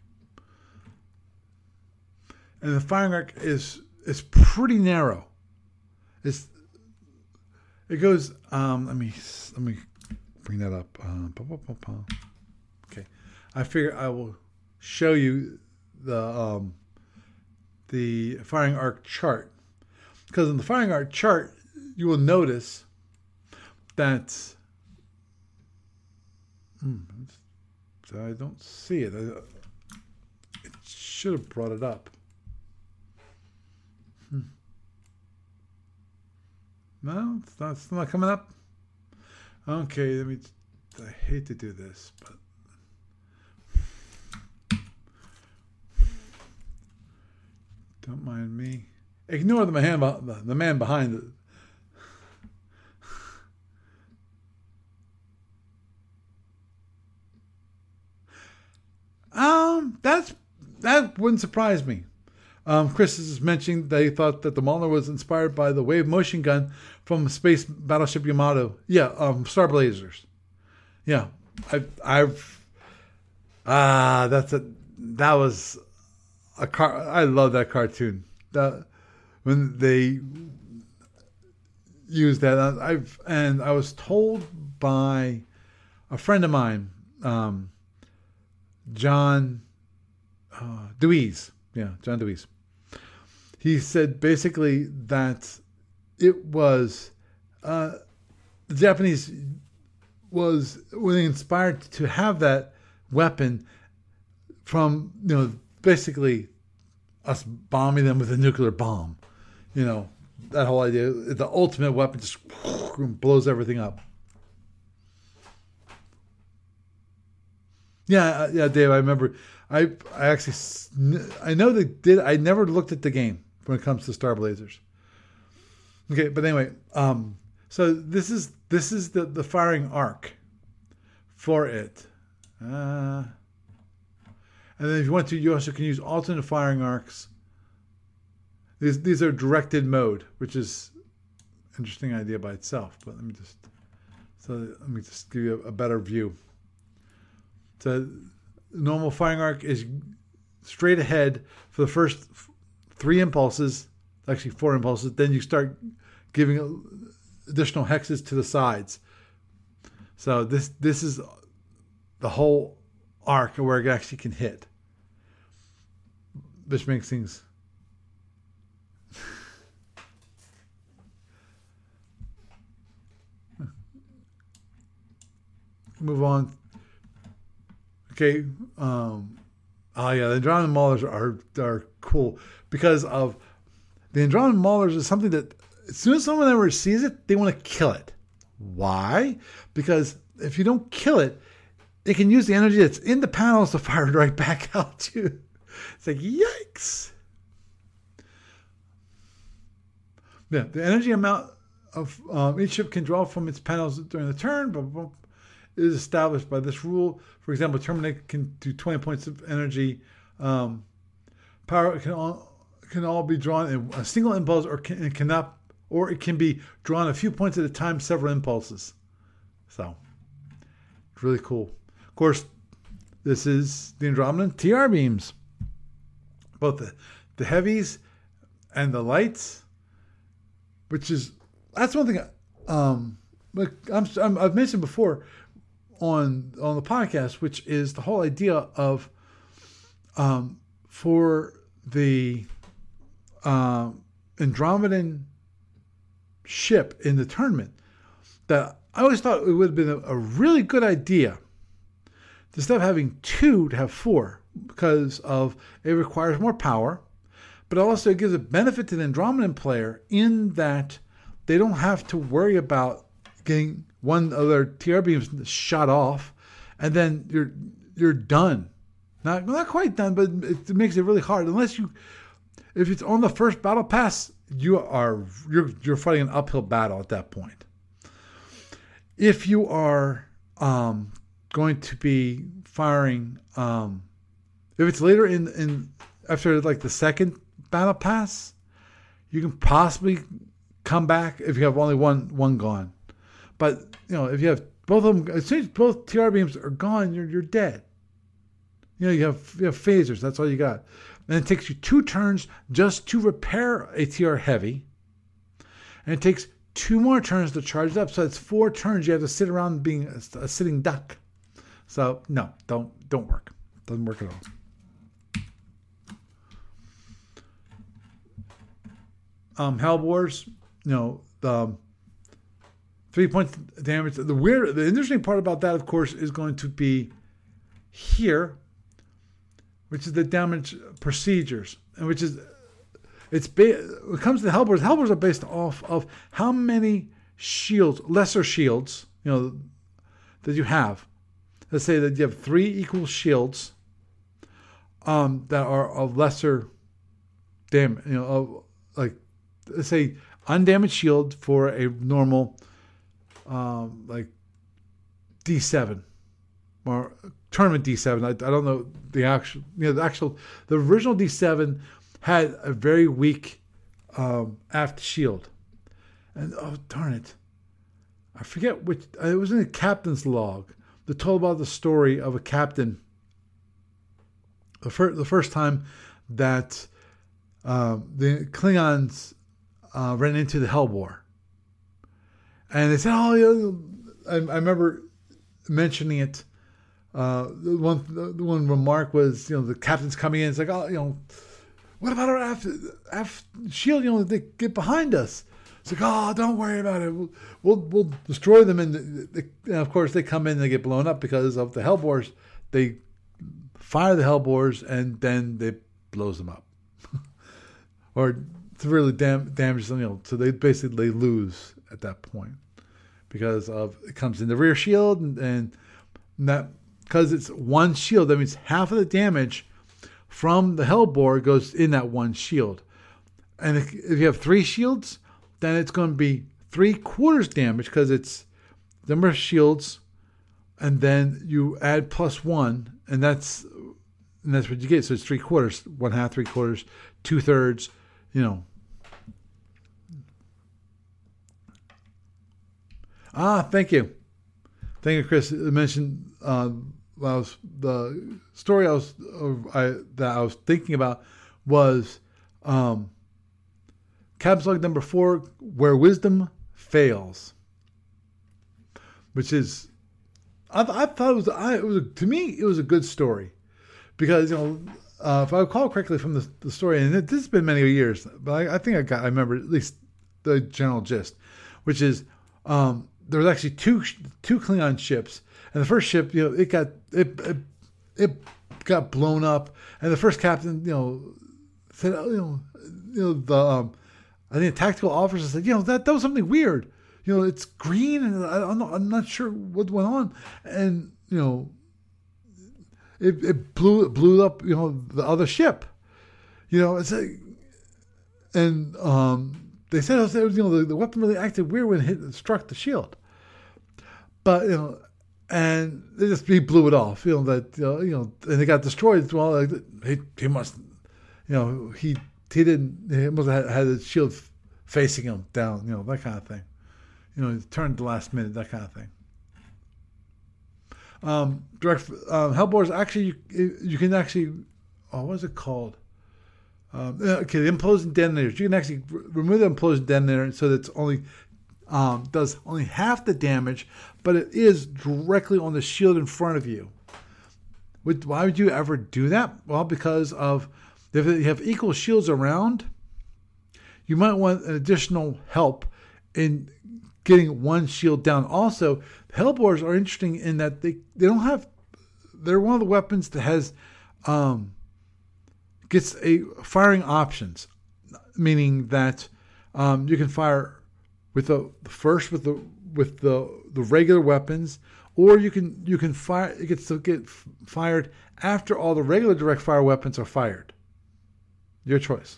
And the firing arc is is pretty narrow. It's it goes. Um, let me let me. Bring that up. Uh, okay, I figure I will show you the um, the firing arc chart, because in the firing arc chart you will notice that hmm, I don't see it. I, it should have brought it up. Hmm. No, it's not, it's not coming up. Okay, let me I hate to do this, but don't mind me. Ignore the man, the man behind it. Um, that's that wouldn't surprise me. Um, Chris is mentioning that he thought that the Mauler was inspired by the wave motion gun from Space Battleship Yamato. Yeah, um, Star Blazers. Yeah, I've, I've, ah, that's a, that was a car. I love that cartoon. That when they used that, I've and I was told by a friend of mine, um, John uh, Deweese. Yeah, John Deweese. He said basically that it was uh, the Japanese was were inspired to have that weapon from, you know, basically us bombing them with a nuclear bomb. You know, that whole idea, the ultimate weapon just blows everything up. Yeah, yeah, Dave, I remember. I I actually I know they did. I never looked at the game when it comes to Star Blazers. Okay, but anyway, um, so this is this is the, the firing arc for it, uh, and then if you want to, you also can use alternate firing arcs. These these are directed mode, which is an interesting idea by itself. But let me just so let me just give you a, a better view. So normal firing arc is straight ahead for the first three impulses, actually four impulses. Then you start giving additional hexes to the sides. So this this is the whole arc where it actually can hit, which makes things move on. Okay. Um, oh yeah, the Andromeda Maulers are are cool because of the Andromeda Maulers is something that as soon as someone ever sees it, they want to kill it. Why? Because if you don't kill it, it can use the energy that's in the panels to fire it right back out to you. It's like, yikes. Yeah, the energy amount of um, each ship can draw from its panels during the turn, blah, blah, blah, is established by this rule. For example, Terminator can do twenty points of energy. Um, power can all, can all be drawn in a single impulse, or can, it cannot, or it can be drawn a few points at a time, several impulses. So, it's really cool. Of course, this is the Andromedan T R beams, both the, the heavies and the lights, which is that's one thing. Um, like I'm, I'm, I've mentioned before on on the podcast, which is the whole idea of um, for the uh, Andromedan ship in the tournament, that I always thought it would have been a, a really good idea to instead of having two to have four, because of it requires more power, but also it gives a benefit to the Andromedan player in that they don't have to worry about getting one of their T R beams shot off, and then you're you're done. Not not quite done, but it, it makes it really hard. Unless you, if it's on the first battle pass, you are you're you're fighting an uphill battle at that point. If you are um, going to be firing, um, if it's later in in after like the second battle pass, you can possibly come back if you have only one one gone. But you know, if you have both of them, as soon as both T R beams are gone, you're you're dead. You know, you have you have phasers. That's all you got, and it takes you two turns just to repair a T R heavy, and it takes two more turns to charge it up. So it's four turns you have to sit around being a, a sitting duck. So no, don't don't work. Doesn't work at all. Um, Hellbores, you know, the um, three points damage. The weird, the interesting part about that, of course, is going to be here, which is the damage procedures, and which is it's ba- when it comes to the Hellbores. Hellbores are based off of how many shields, lesser shields, you know, that you have, let's say that you have three equal shields um, that are of lesser damage, you know, of, like, let's say undamaged shield for a normal, um, like, D seven or tournament D seven. I, I don't know the actual, you know, the actual, the original D seven had a very weak um, aft shield. And, oh, darn it. I forget which, it was in the captain's log that told about the story of a captain the, fir- the first time that uh, the Klingons uh, ran into the Hellbore. And they said, oh, yeah, I, I remember mentioning it. Uh, the one the one remark was, you know, the captain's coming in. It's like, oh, you know, what about our aft, aft shield? You know, they get behind us. It's like, oh, don't worry about it. We'll we'll, we'll destroy them. And, the, the, and of course, they come in and they get blown up because of the Hellbores. They fire the Hellbores and then they blows them up, or severely dam- damages them. You know, so they basically lose at that point because of it comes in the rear shield and, and that because it's one shield. That means half of the damage from the Hellbore goes in that one shield. And if, if you have three shields, then it's going to be three quarters damage because it's the number of shields, and then you add plus one, and that's and that's what you get. So it's three quarters, one half, three quarters, two thirds. You know. Ah, thank you, thank you, Chris. You mentioned uh, I was the story I was uh, I, that I was thinking about was. Um, Captain's log number four, where wisdom fails, which is, I, I thought it was, I, it was to me it was a good story, because you know uh, if I recall correctly from the, the story, and it, this has been many years, but I, I think I got I remember at least the general gist, which is um, there was actually two two Klingon ships, and the first ship, you know, it got it it, it got blown up, and the first captain, you know, said, oh, you know, you know the um, I think a tactical officer said, you know, that, that was something weird. You know, it's green, and I, I'm, not, I'm not sure what went on. And, you know, it, it blew it blew up, you know, the other ship. You know, it's like, and um, they said, it was, you know, the, the weapon really acted weird when it hit, struck the shield. But, you know, and they just he blew it off, you know, that, you know, you know and it got destroyed. Well, like, he, he must, you know, he... He didn't. He must have had his shield facing him down, you know, that kind of thing. You know, he turned the last minute, that kind of thing. Um, direct um, Hellbores actually you, you can actually. Oh, what is it called? Um, okay, the implosion detonators. You can actually remove the implosion detonator so that it's only um, does only half the damage, but it is directly on the shield in front of you. Would, why would you ever do that? Well, because of if you have equal shields around, you might want an additional help in getting one shield down. Also, Hellbores are interesting in that they, they don't have, they're one of the weapons that has, um, gets a firing options, meaning that um, you can fire with the, the first with the with the the regular weapons, or you can you can fire it gets to get fired after all the regular direct fire weapons are fired. Your choice.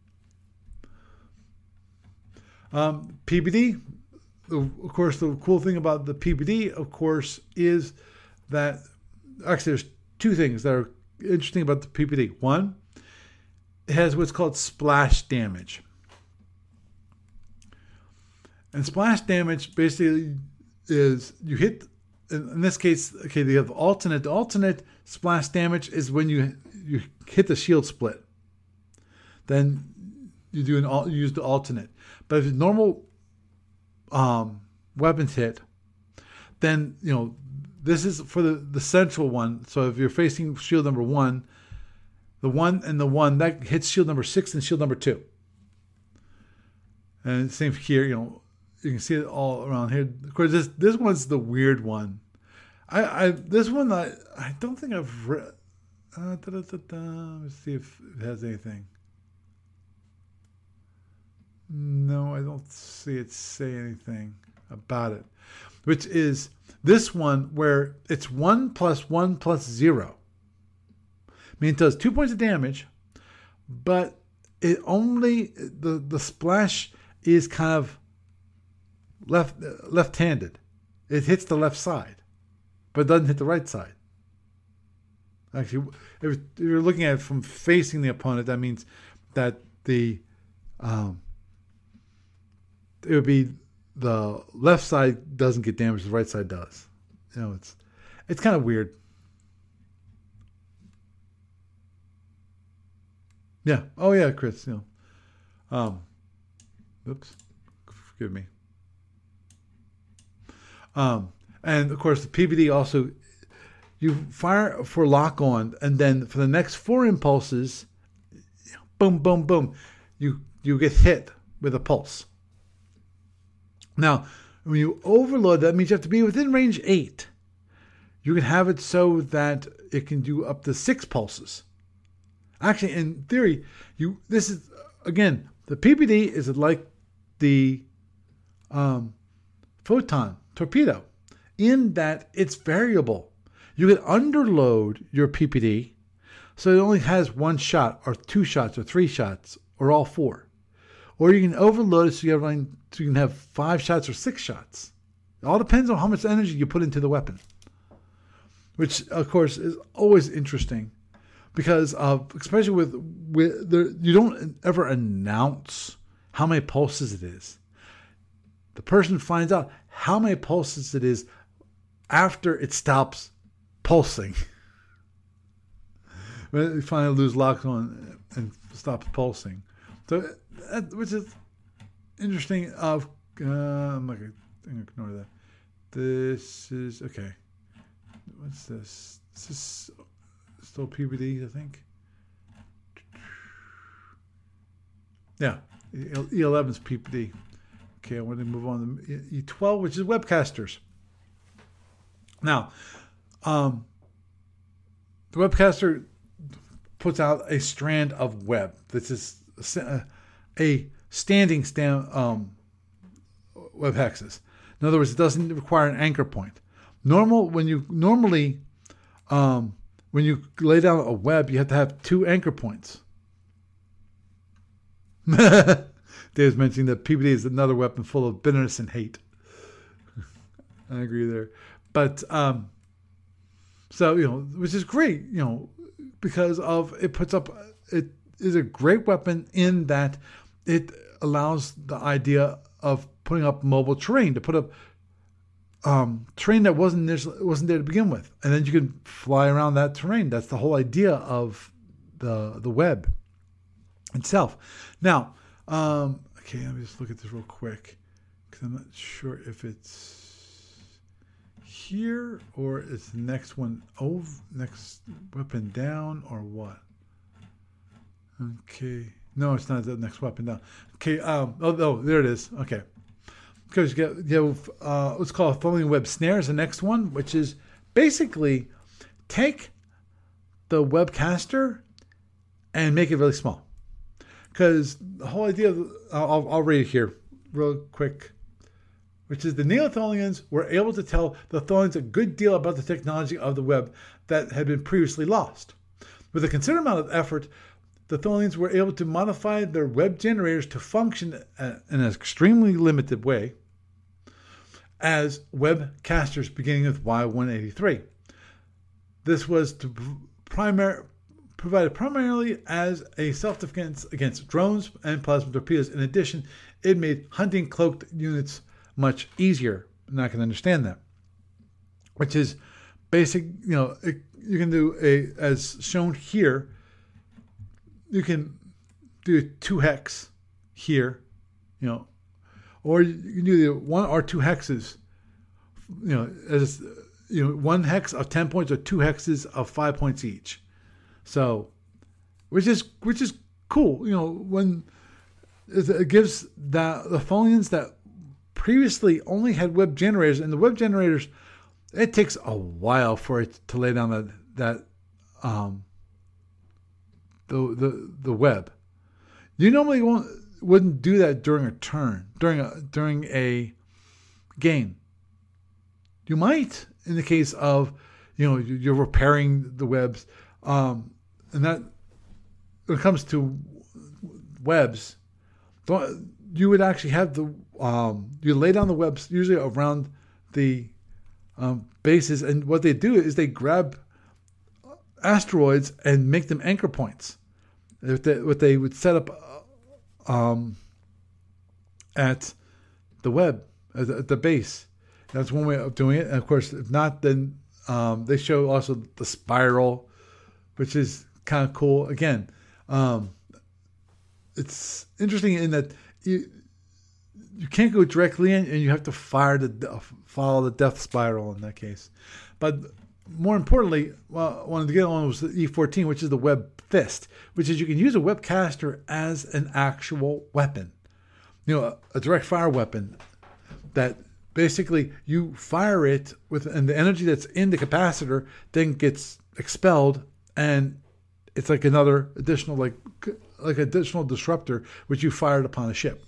Um, P B D, of course, the cool thing about the P B D, of course, is that actually there's two things that are interesting about the P B D. One, it has what's called splash damage. And splash damage basically is you hit, in this case, okay, they have alternate. The alternate splash damage is when you you hit the shield split. Then you do an you use the alternate. But if it's normal um, weapons hit, then you know this is for the, the central one. So if you're facing shield number one, the one and the one that hits shield number six and shield number two. And same here, you know, you can see it all around here. Of course, this this one's the weird one. I, I this one I I don't think I've read. Uh, da, da, da, da. Let's see if it has anything. No, I don't see it say anything about it. which is this one where it's one plus one plus zero. I mean, it does two points of damage, but it only, the, the splash is kind of left left-handed. It hits the left side, but it doesn't hit the right side. Actually, if you're looking at it from facing the opponent, that means that the um, it would be the left side doesn't get damaged, the right side does. You know, it's it's kind of weird. Yeah. Oh yeah, Chris. You know. Um. Oops. Forgive me. Um. And of course, the P V D also, you fire for lock on, and then for the next four impulses, boom, boom, boom, you you get hit with a pulse. Now, when you overload, that means you have to be within range eight. You can have it so that it can do up to six pulses. Actually, in theory, you this is again the P P D is like the um, photon torpedo in that it's variable. You can underload your P P D so it only has one shot or two shots or three shots or all four. Or you can overload it so you, have, so you can have five shots or six shots. It all depends on how much energy you put into the weapon. Which, of course, is always interesting. Because, of, especially with, with the, you don't ever announce how many pulses it is. The person finds out how many pulses it is after it stops pulsing. When you finally lose lock on and stops pulsing. So, that, which is interesting. Of uh, I'm not going to ignore that. This is, okay. What's this? This is still P V D, I think. Yeah, E eleven is P V D. Okay, I want to move on to E twelve, which is webcasters. Now, um, the webcaster puts out a strand of web. This is a standing stand, um, web hexes. In other words, it doesn't require an anchor point. Normal when you normally um, when you lay down a web, you have to have two anchor points. Dave's mentioning that P V D is another weapon full of bitterness and hate. I agree there, but um, so you know, which is great, you know, because of it puts up it is a great weapon in that it allows the idea of putting up mobile terrain to put up. Um, terrain that wasn't there, wasn't there to begin with, and then you can fly around that terrain. That's the whole idea of the the web itself. Now, um, okay, let me just look at this real quick because I'm not sure if it's here or it's the next one over, next weapon down or what. Okay, no, it's not the next weapon down. Okay, um, oh, oh there it is. Okay. Because you get, you have uh, what's called following web snares, the next one, which is basically take the webcaster and make it really small. Because the whole idea, of, I'll, I'll read it here real quick, which is the Neotholians were able to tell the Tholians a good deal about the technology of the web that had been previously lost. With a considerable amount of effort, the Tholians were able to modify their web generators to function in an extremely limited way as webcasters beginning with Y one eighty-three. This was to primar- provided primarily as a self-defense against drones and plasma torpedoes. In addition, it made hunting cloaked units much easier. I'm not going to understand that. Which is basic, you know, it, you can do a, as shown here, you can do two hex here, you know, or you can do the one or two hexes, you know, as you know, one hex of ten points or two hexes of five points each. So, which is which is cool, you know, when it gives the the Tholians that previously only had web generators, and the web generators, it takes a while for it to lay down that that um. The, the the web. You normally won't, wouldn't do that during a turn, during a during a game. You might, in the case of, you know, you're repairing the webs, um, and that when it comes to webs, you would actually have the um, you lay down the webs usually around the um, bases, and what they do is they grab asteroids and make them anchor points. What they, what they would set up um, at the web, at the, at the base. That's one way of doing it. And of course, if not, then um, they show also the spiral, which is kind of cool. Again, um, it's interesting in that you you can't go directly in, and you have to fire the follow the death spiral in that case. But more importantly, well, I wanted to get on was the E fourteen, which is the web fist, which is you can use a webcaster as an actual weapon. You know, a, a direct fire weapon that basically you fire it with, and the energy that's in the capacitor then gets expelled, and it's like another additional, like like additional disruptor which you fired upon a ship.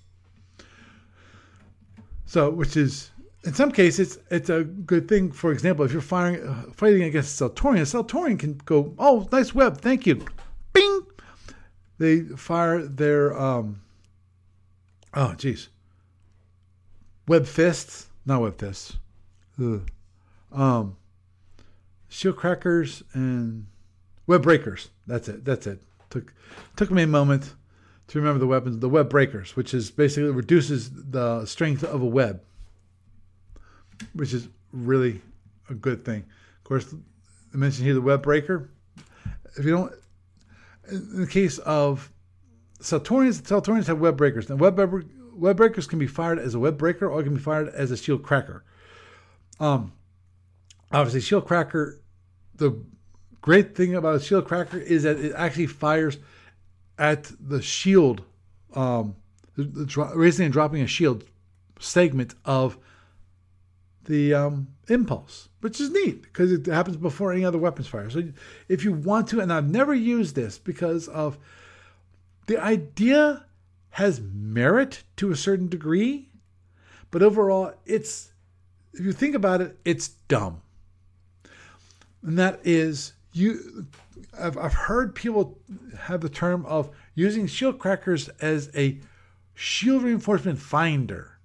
So, which is in some cases it's a good thing. For example, if you're firing uh, fighting against Seltorian, Seltorian can go, "Oh, nice web, thank you." Bing. They fire their um. Oh, geez. Web fists, not web fists. Ugh. Um, shield crackers and web breakers. That's it. That's it. Took took me a moment to remember the weapons. The web breakers, which is basically reduces the strength of a web, which is really a good thing. Of course, I mentioned here the web breaker. If you don't, in the case of Seltorians, Seltorians have web breakers. Now, web web breakers can be fired as a web breaker, or it can be fired as a shield cracker. Um, obviously, shield cracker. The great thing about a shield cracker is that it actually fires at the shield, um, the, the, raising and dropping a shield segment of the um, impulse, which is neat because it happens before any other weapons fire. So if you want to, and I've never used this because of the idea has merit to a certain degree, but overall it's, if you think about it, it's dumb. And that is, you, I've, I've heard people have the term of using shield crackers as a shield reinforcement finder.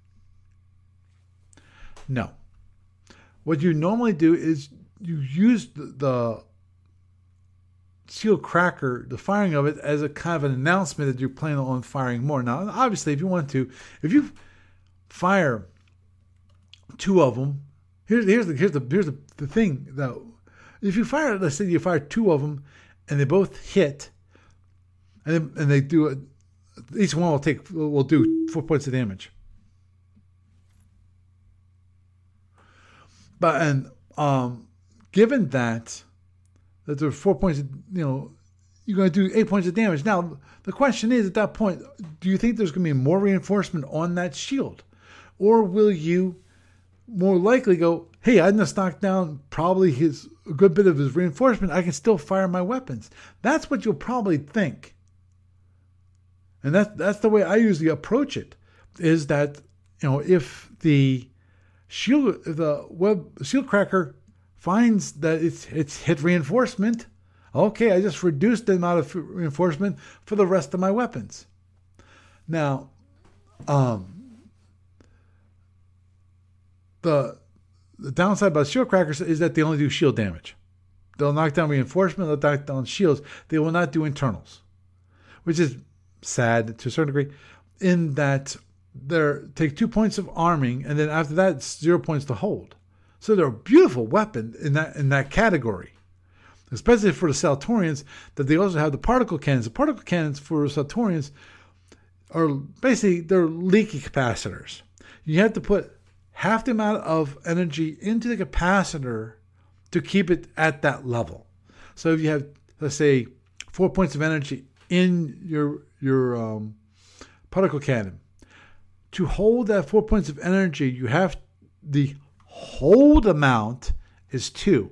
No. What you normally do is you use the, the shield cracker, the firing of it, as a kind of an announcement that you're planning on firing more. Now, obviously, if you want to, if you fire two of them, here's here's the here's the here's the, the thing though. If you fire, let's say you fire two of them, and they both hit, and they, and they do it, each one will take will do four points of damage. But and um, given that that there are four points, of, you know, you're going to do eight points of damage. Now the question is, at that point, do you think there's going to be more reinforcement on that shield, or will you more likely go, hey, I just knocked down probably his a good bit of his reinforcement. I can still fire my weapons. That's what you'll probably think. And that's that's the way I usually approach it. Is that, you know, if the shield if the web shield cracker finds that it's it's hit reinforcement, okay, I just reduced the amount of reinforcement for the rest of my weapons. Now, um. The the downside about shield crackers is that they only do shield damage. They'll knock down reinforcement, they'll knock down shields. They will not do internals, which is sad to a certain degree, in that they take two points of arming, and then after that, it's zero points to hold. So they're a beautiful weapon in that in that category, especially for the Seltorians. That they also have the particle cannons. The particle cannons for Seltorians are basically they're leaky capacitors. You have to put half the amount of energy into the capacitor to keep it at that level. So if you have, let's say, four points of energy in your your um, particle cannon, to hold that four points of energy, you have the hold amount is two.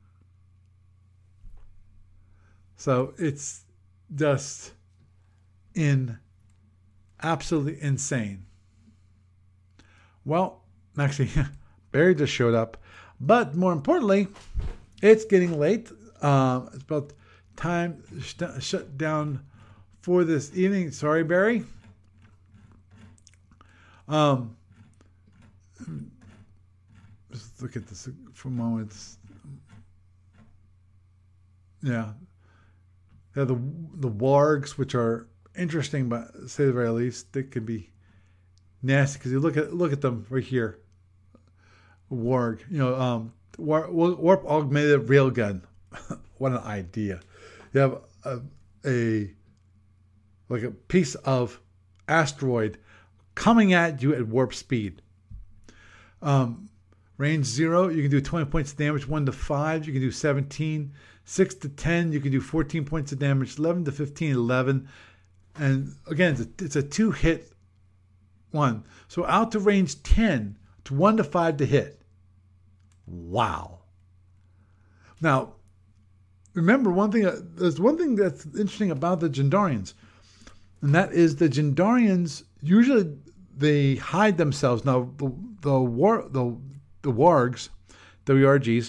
So it's just in absolutely insane. Well, actually, Barry just showed up. But more importantly, it's getting late. Uh, it's about time to sh- shut down for this evening. Sorry, Barry. Um, just look at this for a moment. Yeah. Yeah, the the wargs, which are interesting, but to say the very least, they can be nasty because you look at look at them right here. Warg, you know, um, warp, warp augmented railgun. What an idea! You have a, a like a piece of asteroid coming at you at warp speed. Um, range zero, you can do twenty points of damage. One to five, you can do seventeen. Six to ten, you can do fourteen points of damage. Eleven to fifteen, eleven. And again, it's a, it's a two-hit one. So out to range ten, it's one to five to hit. Wow. Now, remember one thing. Uh, there's one thing that's interesting about the Jandarians, and that is the Jandarians usually they hide themselves. Now, the the war the the wargs, W R Gs,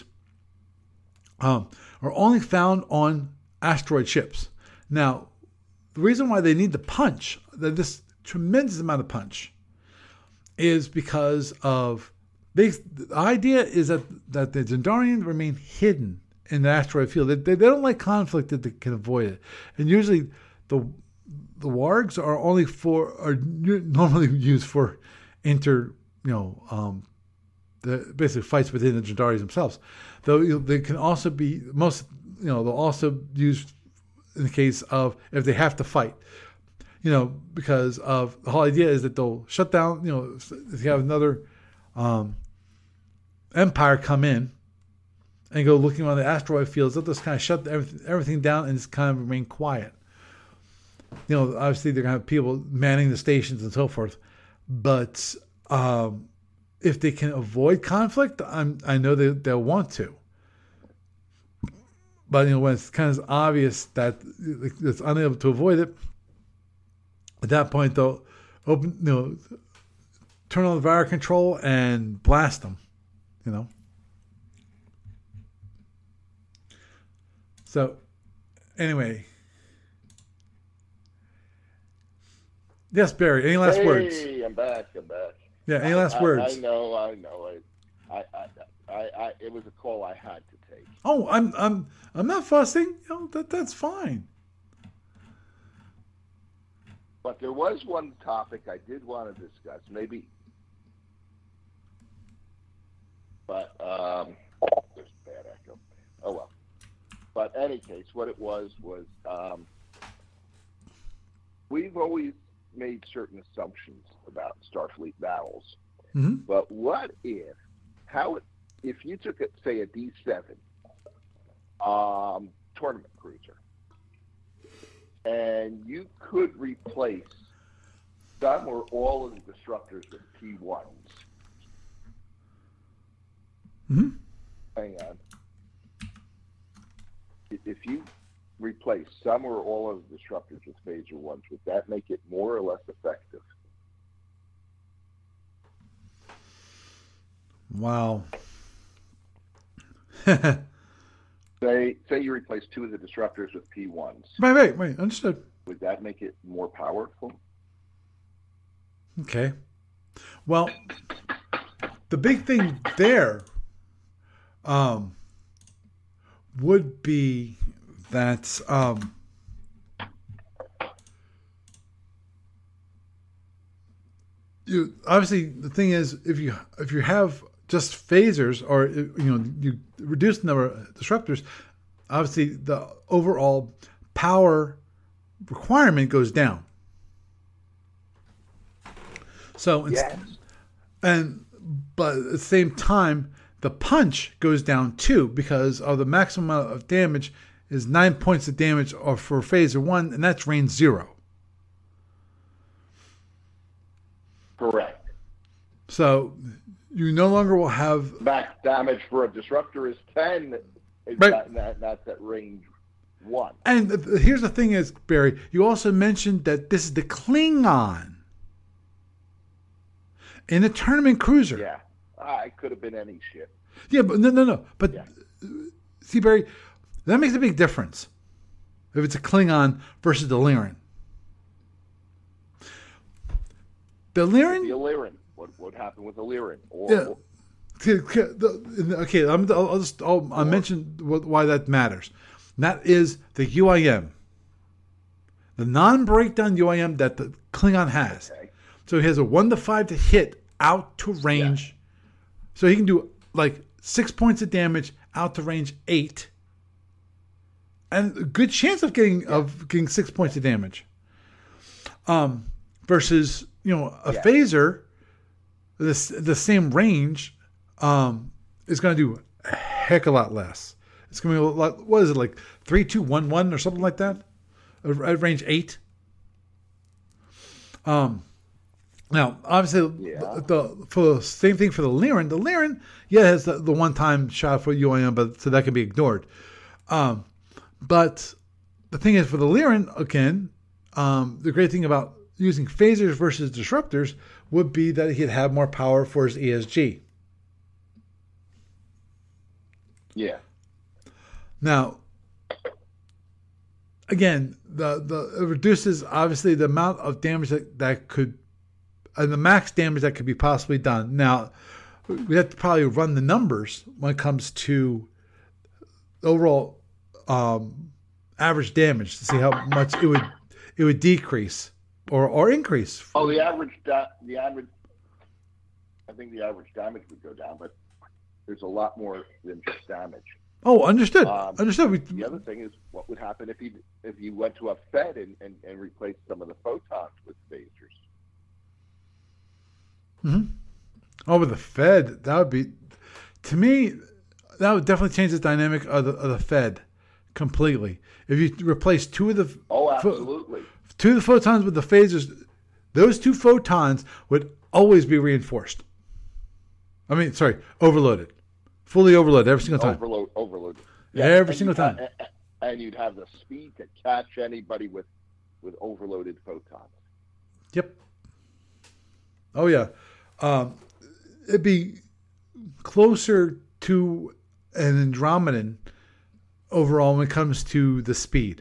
um, are only found on asteroid ships. Now, the reason why they need the punch, this tremendous amount of punch, is because of they, the idea is that, that the Jandarians remain hidden in the asteroid field. They, they, they don't like conflict that they can avoid it. And usually the the wargs are only for are normally used for inter, you know, um, the basically fights within the Jandarians themselves. Though you know, they can also be most, you know, they'll also use in the case of if they have to fight, you know, because of the whole idea is that they'll shut down, you know, if you have another um, empire come in and go looking around the asteroid fields, they'll just kind of shut everything, everything down and just kind of remain quiet. You know, obviously they're going to have people manning the stations and so forth, but um, if they can avoid conflict, I'm, I know they, they'll want to. But, you know, when it's kind of obvious that it's unable to avoid it, at that point, they'll open, you know, turn on the fire control and blast them, you know. So, anyway. Yes, Barry, any last hey, words? Hey, I'm back, I'm back. Yeah, any I, last I, words? I know, I know. I, I, I, I, I, it was a call I had to take. Oh, I'm, I'm, I'm not fussing. You know, that, that's fine. But there was one topic I did want to discuss, maybe. But um, there's bad echo. Oh well. But any case, what it was was um, we've always made certain assumptions about Starfleet battles. Mm-hmm. But what if, how, if you took, a, say, a D seven um, tournament cruiser, and you could replace some or all of the disruptors with P ones. Mm-hmm. Hang on. If you replace some or all of the disruptors with phaser ones, would that make it more or less effective? Wow. say, say you replace two of the disruptors with P ones. Right, right, right. Understood. Would that make it more powerful? Okay. Well, the big thing there um, would be that um, you obviously the thing is if you if you have just phasers or you know you reduce the number of disruptors, obviously the overall power requirement goes down. So yes. and but at the same time the punch goes down too because of the maximum amount of damage is nine points of damage or for phaser one, and that's range zero. Correct. So you no longer will have max damage for a disruptor is ten. Is right. not, not, not at range one. And here's the thing: is Barry, you also mentioned that this is the Klingon in a tournament cruiser. Yeah, ah, it could have been any ship. Yeah, but no, no, no. But Yeah. see, Barry, that makes a big difference if it's a Klingon versus the Lyran. The Lyran. The Illyrian. What what happened with Illyrian? Or, Yeah. or Okay, okay, I'm, I'll just I'll, I'll mention what, why that matters. And that is the U I M, the non-breakdown U I M that the Klingon has. okay. So he has a one to five to hit out to range. Yeah. So he can do like six points of damage out to range eight, and a good chance of getting yeah. of getting six points of damage. Um, versus you know a yeah. phaser, this the same range. Um, is going to do a heck a lot less. It's going to be a lot. What is it like three, two, one, one, or something like that? At range eight. Um, now obviously yeah. the, the for the same thing for the Lyran. The Lyran, yeah, has the, the one time shot for U I M, but so that can be ignored. Um, but the thing is for the Lyran again, um, the great thing about using phasers versus disruptors would be that he'd have more power for his E S G. Yeah. Now, again, the the it reduces obviously the amount of damage that, that could, and the max damage that could be possibly done. Now, we have to probably run the numbers when it comes to overall um, average damage to see how much it would it would decrease or or increase. Oh, the average da- the average. I think the average damage would go down, but there's a lot more than just damage. Oh, understood. Um, understood. We, the other thing is, what would happen if you if you went to a Fed and, and, and replaced some of the photons with phasers? Mm-hmm. Oh, with the Fed, that would be, to me, that would definitely change the dynamic of the, of the Fed completely. If you replace two of the oh, absolutely, pho- two of the photons with the phasers, those two photons would always be reinforced. I mean, sorry, overloaded. Fully overloaded every single time. Overload, overload. Yeah, every single time. Have, and you'd have the speed to catch anybody with, with overloaded photons. Yep. Oh, yeah. Um, it'd be closer to an Andromedan overall when it comes to the speed.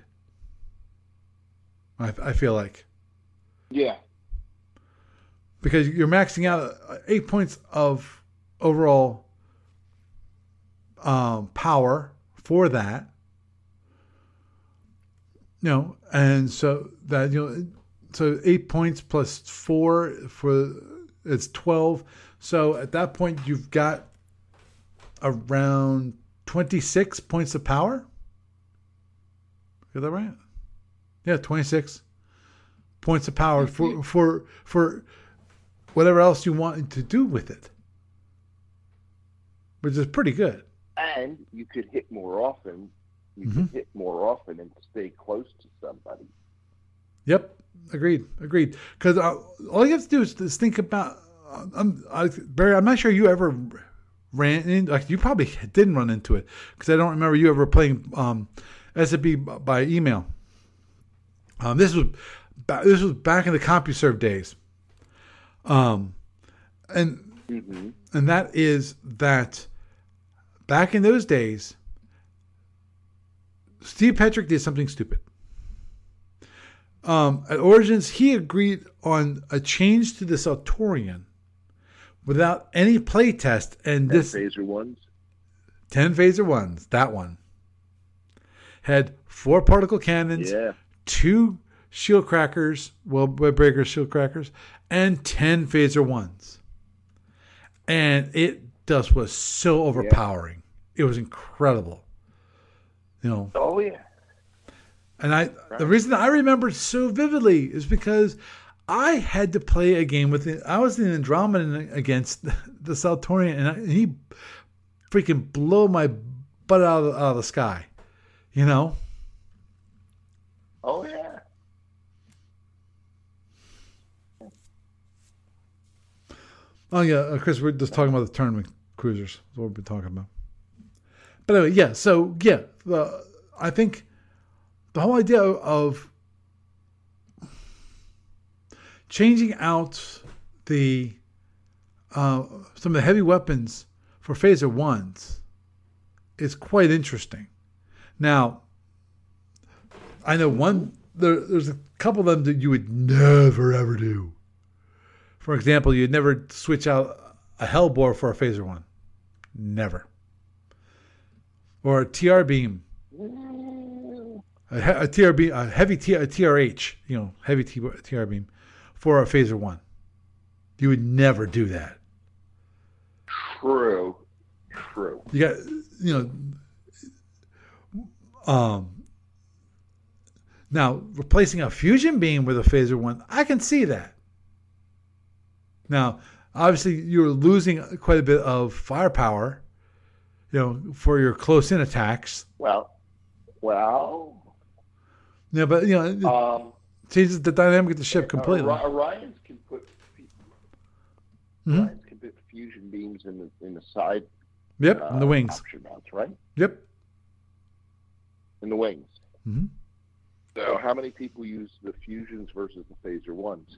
I, I feel like. Yeah. Because you're maxing out eight points of overall um, power for that, you know, and so that you know, so eight points plus four for it's twelve. So at that point, you've got around twenty-six points of power. Is that right? Yeah, twenty-six points of power for for for whatever else you want to do with it, which is pretty good. And you could hit more often. You mm-hmm. could hit more often and stay close to somebody. Yep, agreed, agreed. Because uh, all you have to do is, is think about. Uh, I'm, I, Barry, I'm not sure you ever ran in. Like you probably didn't run into it because I don't remember you ever playing um, S M B by email. Um, this was this was back in the CompuServe days. Um, and mm-hmm. and that is that. Back in those days, Steve Petrick did something stupid. Um, at Origins, he agreed on a change to the Saltorian without any play test. And ten this phaser ones, ten phaser ones, that one had four particle cannons, yeah. two shield crackers, well, web breakers, shield crackers, and ten phaser ones, and it just was so overpowering. Yeah. It was incredible. You know. Oh yeah. And I, right. the reason I remember so vividly is because I had to play a game with it. I was in Andromeda against the Saltorian, and, I, and he freaking blew my butt out of, out of the sky. You know. Oh yeah. Oh yeah, uh, Chris, we're just talking about the tournament cruisers. That's what we've been talking about. But anyway, yeah. So yeah, the, I think the whole idea of changing out the uh, some of the heavy weapons for phaser ones is quite interesting. Now, I know one, there, there's a couple of them that you would never ever do. For example, you'd never switch out a Hellbore for a phaser one. Never. Or a T R beam. A, a T R beam, a heavy T, a T R H, you know, heavy T, TR beam for a phaser one. You would never do that. True. True. You got, you know, um, now replacing a fusion beam with a phaser one, I can see that. Now, obviously, you're losing quite a bit of firepower, you know, for your close-in attacks. Well, well. Yeah, but you know, it um, changes the dynamic of the ship completely. Uh, Orions can put mm-hmm. Orions can put fusion beams in the in the side. Yep, uh, in the wings. Option mounts, right? Yep. In the wings. Mm-hmm. So, how many people use the fusions versus the phaser ones?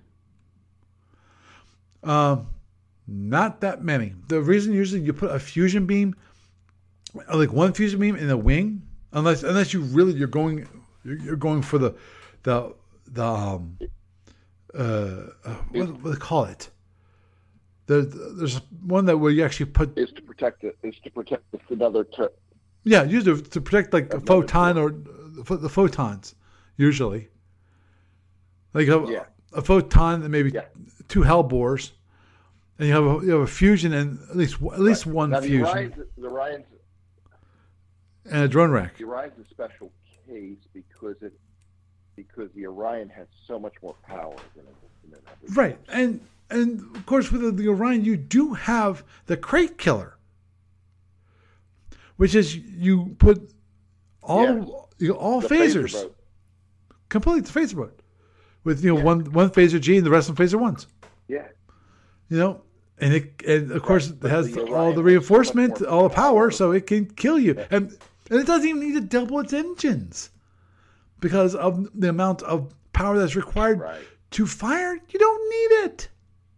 Um, not that many. The reason usually you put a fusion beam, like one fusion beam in the wing, unless unless you really you're going you're going for the the the um uh, uh what, what do they call it? There, there's one that where you actually put is to protect it is to protect another t- yeah usually to protect like a photon or the photons usually like a, yeah. a photon and maybe yeah. two Hellbores, and you have a, you have a fusion and at least at least right. one now, fusion. The Orion's, the Orion's and a drone rack. The Orion's a special case because it because the Orion has so much more power than it. Right, and and of course with the, the Orion you do have the crate killer, which is you put all yes. you know, all the phasers, phaser completely the phaser boat, with you know yeah. one one phaser G and the rest of phaser ones. Yeah. You know, and it and of course right. it has the all the reinforcement, so all the power, power, so it can kill you, yeah. and and it doesn't even need to double its engines because of the amount of power that's required right. to fire. You don't need it.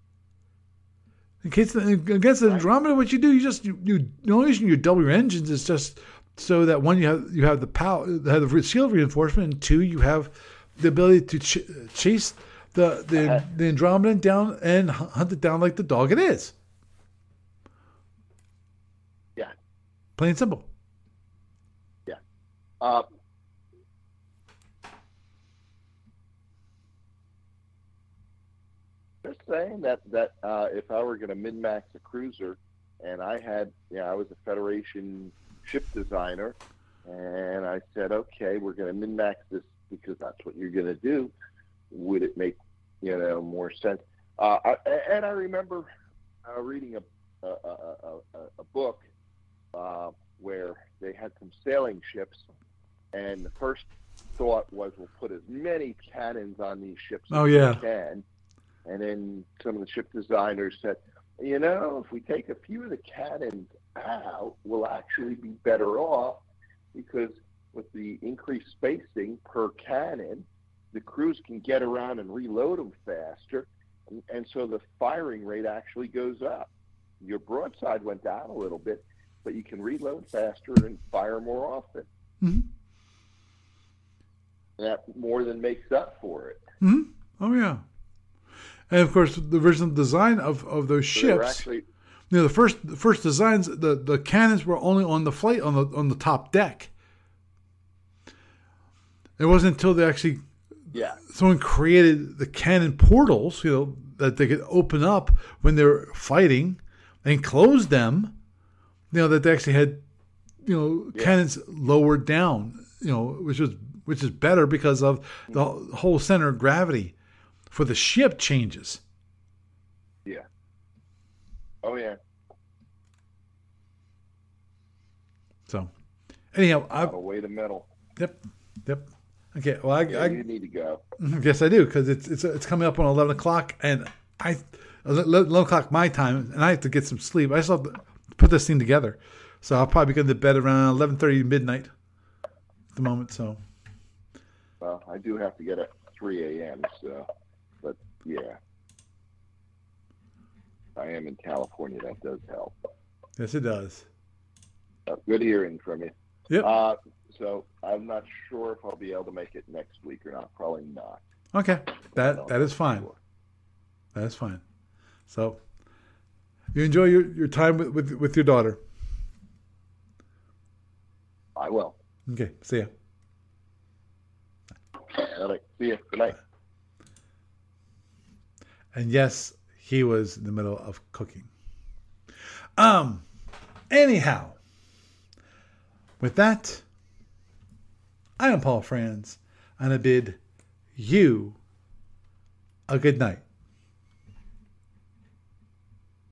In case against the Andromeda, what you do, you just you, you the only reason you double your engines is just so that one you have you have the power, have the shield reinforcement, and two you have the ability to ch- chase the the, uh-huh. the Andromeda down and hunt it down like the dog it is. Yeah, plain and simple. Yeah. Uh, Just saying that that uh, if I were going to min-max a cruiser, and I had, yeah, you know, I was a Federation ship designer, and I said, okay, we're going to min-max this because that's what you're going to do. Would it make, you know, more sense? Uh, I, and I remember uh, reading a a, a, a, a book uh, where they had some sailing ships, and the first thought was, we'll put as many cannons on these ships oh, as yeah. we can. And then some of the ship designers said, you know, if we take a few of the cannons out, we'll actually be better off because with the increased spacing per cannon, the crews can get around and reload them faster. And, and so the firing rate actually goes up. Your broadside went down a little bit, but you can reload faster and fire more often. Mm-hmm. That more than makes up for it. Mm-hmm. Oh, yeah. And of course, the original design of, of those so ships, actually, you know, the first the first designs, the, the cannons were only on the flight on the on the top deck. It wasn't until they actually, yeah, someone created the cannon portals, you know, that they could open up when they were fighting, and close them, you know, that they actually had, you know, yeah. cannons lowered down, you know, which was which is better because of the whole center of gravity for the ship changes. Yeah. Oh, yeah. So, anyhow, I weight of metal. Yep. Yep. Okay. Well, I, yeah, I you need to go. Yes, I do because it's it's it's coming up on eleven o'clock, and I eleven o'clock my time, and I have to get some sleep. I still have to put this thing together, so I'll probably go to bed around eleven thirty midnight at the moment. So. Well, I do have to get at three a.m. So. But yeah, I am in California. That does help. Yes, it does. Uh, good hearing from you. Yep. Uh, so I'm not sure if I'll be able to make it next week or not. Probably not. Okay. That No, that is fine. sure. That is fine. So you enjoy your, your time with, with with your daughter. I will. Okay. See ya. All right. See you. Good night. And yes, he was in the middle of cooking. Um. Anyhow, with that, I am Paul Franz, and I bid you a good night.